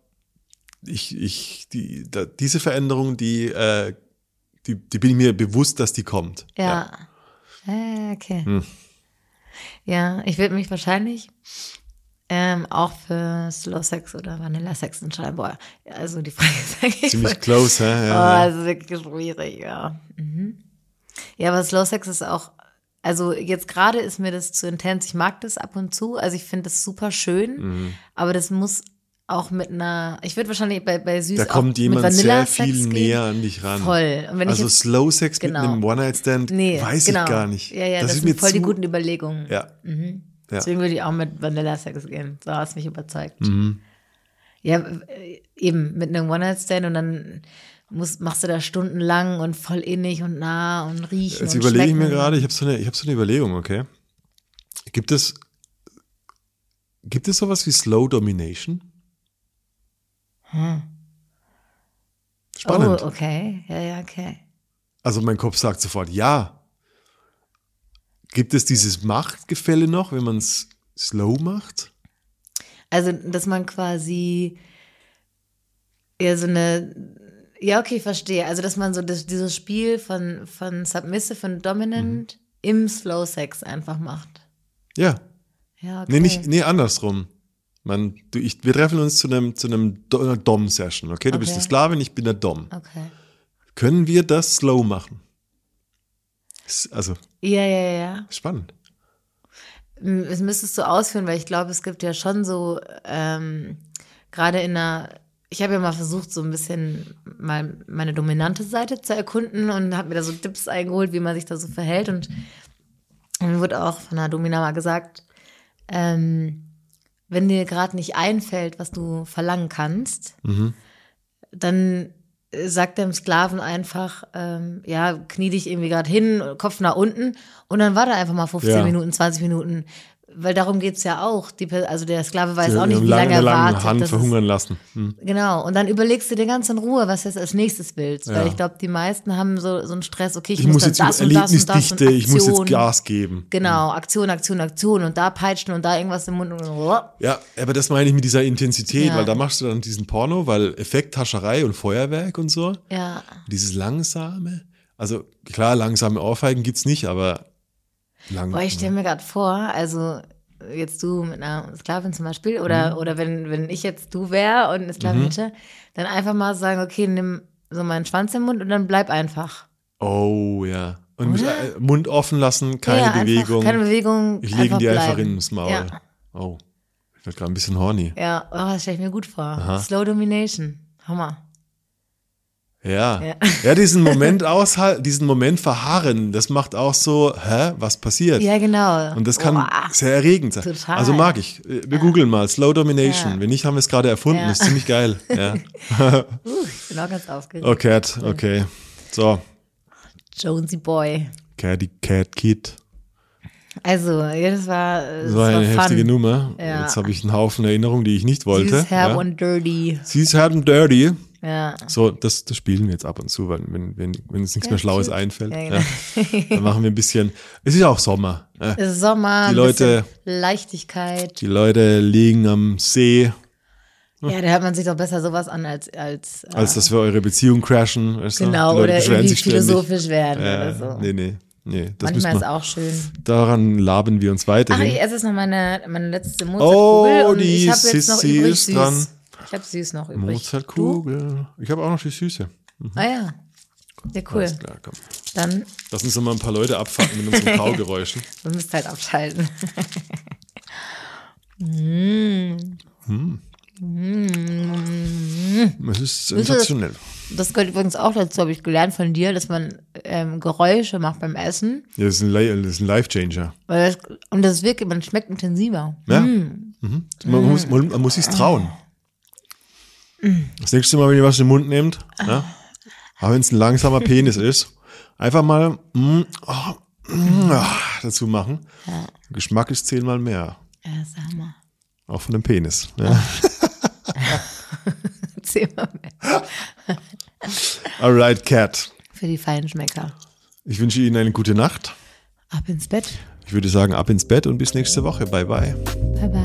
diese Veränderung, die bin ich mir bewusst, dass die kommt. Ja. Okay. Ja, ich würde mich wahrscheinlich auch für Slow Sex oder Vanilla Sex entscheiden. Boah, also die Frage ist eigentlich ziemlich close, hä? Ja. Das ist wirklich schwierig, ja. Ja, aber Slow Sex ist auch, also jetzt gerade ist mir das zu intens. Ich mag das ab und zu, also ich finde das super schön, aber das muss auch mit einer, ich würde wahrscheinlich bei Süß da kommt jemand sehr viel näher an dich ran. Voll. Und wenn also Slow Sex mit einem One-Night-Stand, weiß ich gar nicht. Ja, das sind voll die guten Überlegungen. Ja. Deswegen würde ich auch mit Vanilla Sex gehen. So hast du mich überzeugt. Ja, eben mit einem One-Night-Stand und dann machst du da stundenlang und voll innig und nah und riechen jetzt und überlege ich schmecken. mir gerade, ich habe so eine Überlegung, okay? Gibt es sowas wie Slow Domination? Spannend. Oh, okay. Ja, okay. Also mein Kopf sagt sofort ja. Gibt es dieses Machtgefälle noch, wenn man es slow macht? Also, dass man quasi okay, verstehe. Also, dass man so dieses Spiel von Submissive und Dominant im Slow Sex einfach macht. Ja. Ja, okay. Nee, andersrum. Wir treffen uns zu einem Dom-Session, okay? Du bist der Sklavin, ich bin der Dom. Okay. Können wir das slow machen? Also, ja. Spannend. Das müsstest du ausführen, weil ich glaube, es gibt ja schon so, gerade ich habe ja mal versucht, so ein bisschen mal meine dominante Seite zu erkunden und habe mir da so Tipps eingeholt, wie man sich da so verhält. Und mir wurde auch von einer Domina mal gesagt, wenn dir gerade nicht einfällt, was du verlangen kannst, dann sagt dem Sklaven einfach, knie dich irgendwie gerade hin, Kopf nach unten und dann warte einfach mal 15 Minuten, 20 Minuten. Weil darum geht's ja auch. Also der Sklave weiß auch nicht, wie lange er wartet. Hand verhungern lassen. Genau. Und dann überlegst du dir ganz in Ruhe, was du jetzt als nächstes willst. Ja. Weil ich glaube, die meisten haben so einen Stress. Okay, ich muss jetzt das und das und das und Aktion. Ich muss jetzt Gas geben. Genau, Aktion und da peitschen und da irgendwas im Mund. Ja, aber das meine ich mit dieser Intensität, weil da machst du dann diesen Porno, weil Effekthascherei und Feuerwerk und so. Ja. Dieses Langsame. Also klar, langsame Ohrfeigen gibt's nicht, aber ich stelle mir gerade vor, also jetzt du mit einer Sklavin zum Beispiel oder wenn ich jetzt du wäre und eine Sklavin hätte, dann einfach mal sagen, okay, nimm so meinen Schwanz im Mund und dann bleib einfach. Oh ja. Und Mund offen lassen, keine Bewegung. Keine Bewegung. Ich lege die einfach ins Maul. Ja. Oh, ich werde gerade ein bisschen horny. Ja, das stelle ich mir gut vor. Aha. Slow Domination. Hammer. Ja, diesen Moment aushalten, diesen Moment verharren, das macht auch so, was passiert? Ja, genau. Und das kann sehr erregend sein. Total. Also mag ich. Wir googeln mal, Slow Domination. Wenn nicht, haben wir es gerade erfunden. Ist ziemlich geil. Ja. Ich bin auch ganz aufgeregt. Oh, Cat, okay. So. Jonesy Boy. Catty Cat Kid. Also, das war eine heftige Nummer. Ja. Jetzt habe ich einen Haufen Erinnerungen, die ich nicht wollte. Süß, herb und dirty. Süß, herb und dirty. Ja. So, das spielen wir jetzt ab und zu, weil wenn uns nichts mehr Schlaues einfällt, dann machen wir ein bisschen. Es ist ja auch Sommer. Es ist Sommer, die Leute, Leichtigkeit. Die Leute liegen am See. Ja, da hört man sich doch besser sowas an, als dass wir eure Beziehung crashen. Genau, oder irgendwie philosophisch werden oder so. Nee, das manchmal ist auch schön. Daran laben wir uns weiterhin. Ach, ich esse jetzt noch meine letzte Mozartkugel und die ich habe jetzt noch übrig süß. Dran. Ich habe süß noch übrig. Mozartkugel. Ich habe auch noch die Süße. Ah ja. Ja, cool. Alles klar, komm. Dann lass uns noch mal ein paar Leute abfangen mit unseren Kaugeräuschen. Du müsst halt abschalten. Es ist sensationell. Das gehört übrigens auch dazu, habe ich gelernt von dir, dass man Geräusche macht beim Essen. Ja, das ist ein Life-Changer. Und das ist wirklich, man schmeckt intensiver. Ja. Man muss sich's trauen. Das nächste Mal, wenn ihr was in den Mund nehmt, auch wenn es ein langsamer Penis ist, einfach mal dazu machen. Ja. Geschmack ist 10-mal mehr. Ja, sag mal. Auch von dem Penis. Ja. 10-mal mehr. Alright, Cat. Für die Feinschmecker. Ich wünsche Ihnen eine gute Nacht. Ab ins Bett. Ich würde sagen, ab ins Bett und bis nächste Woche. Bye, bye. Bye, bye.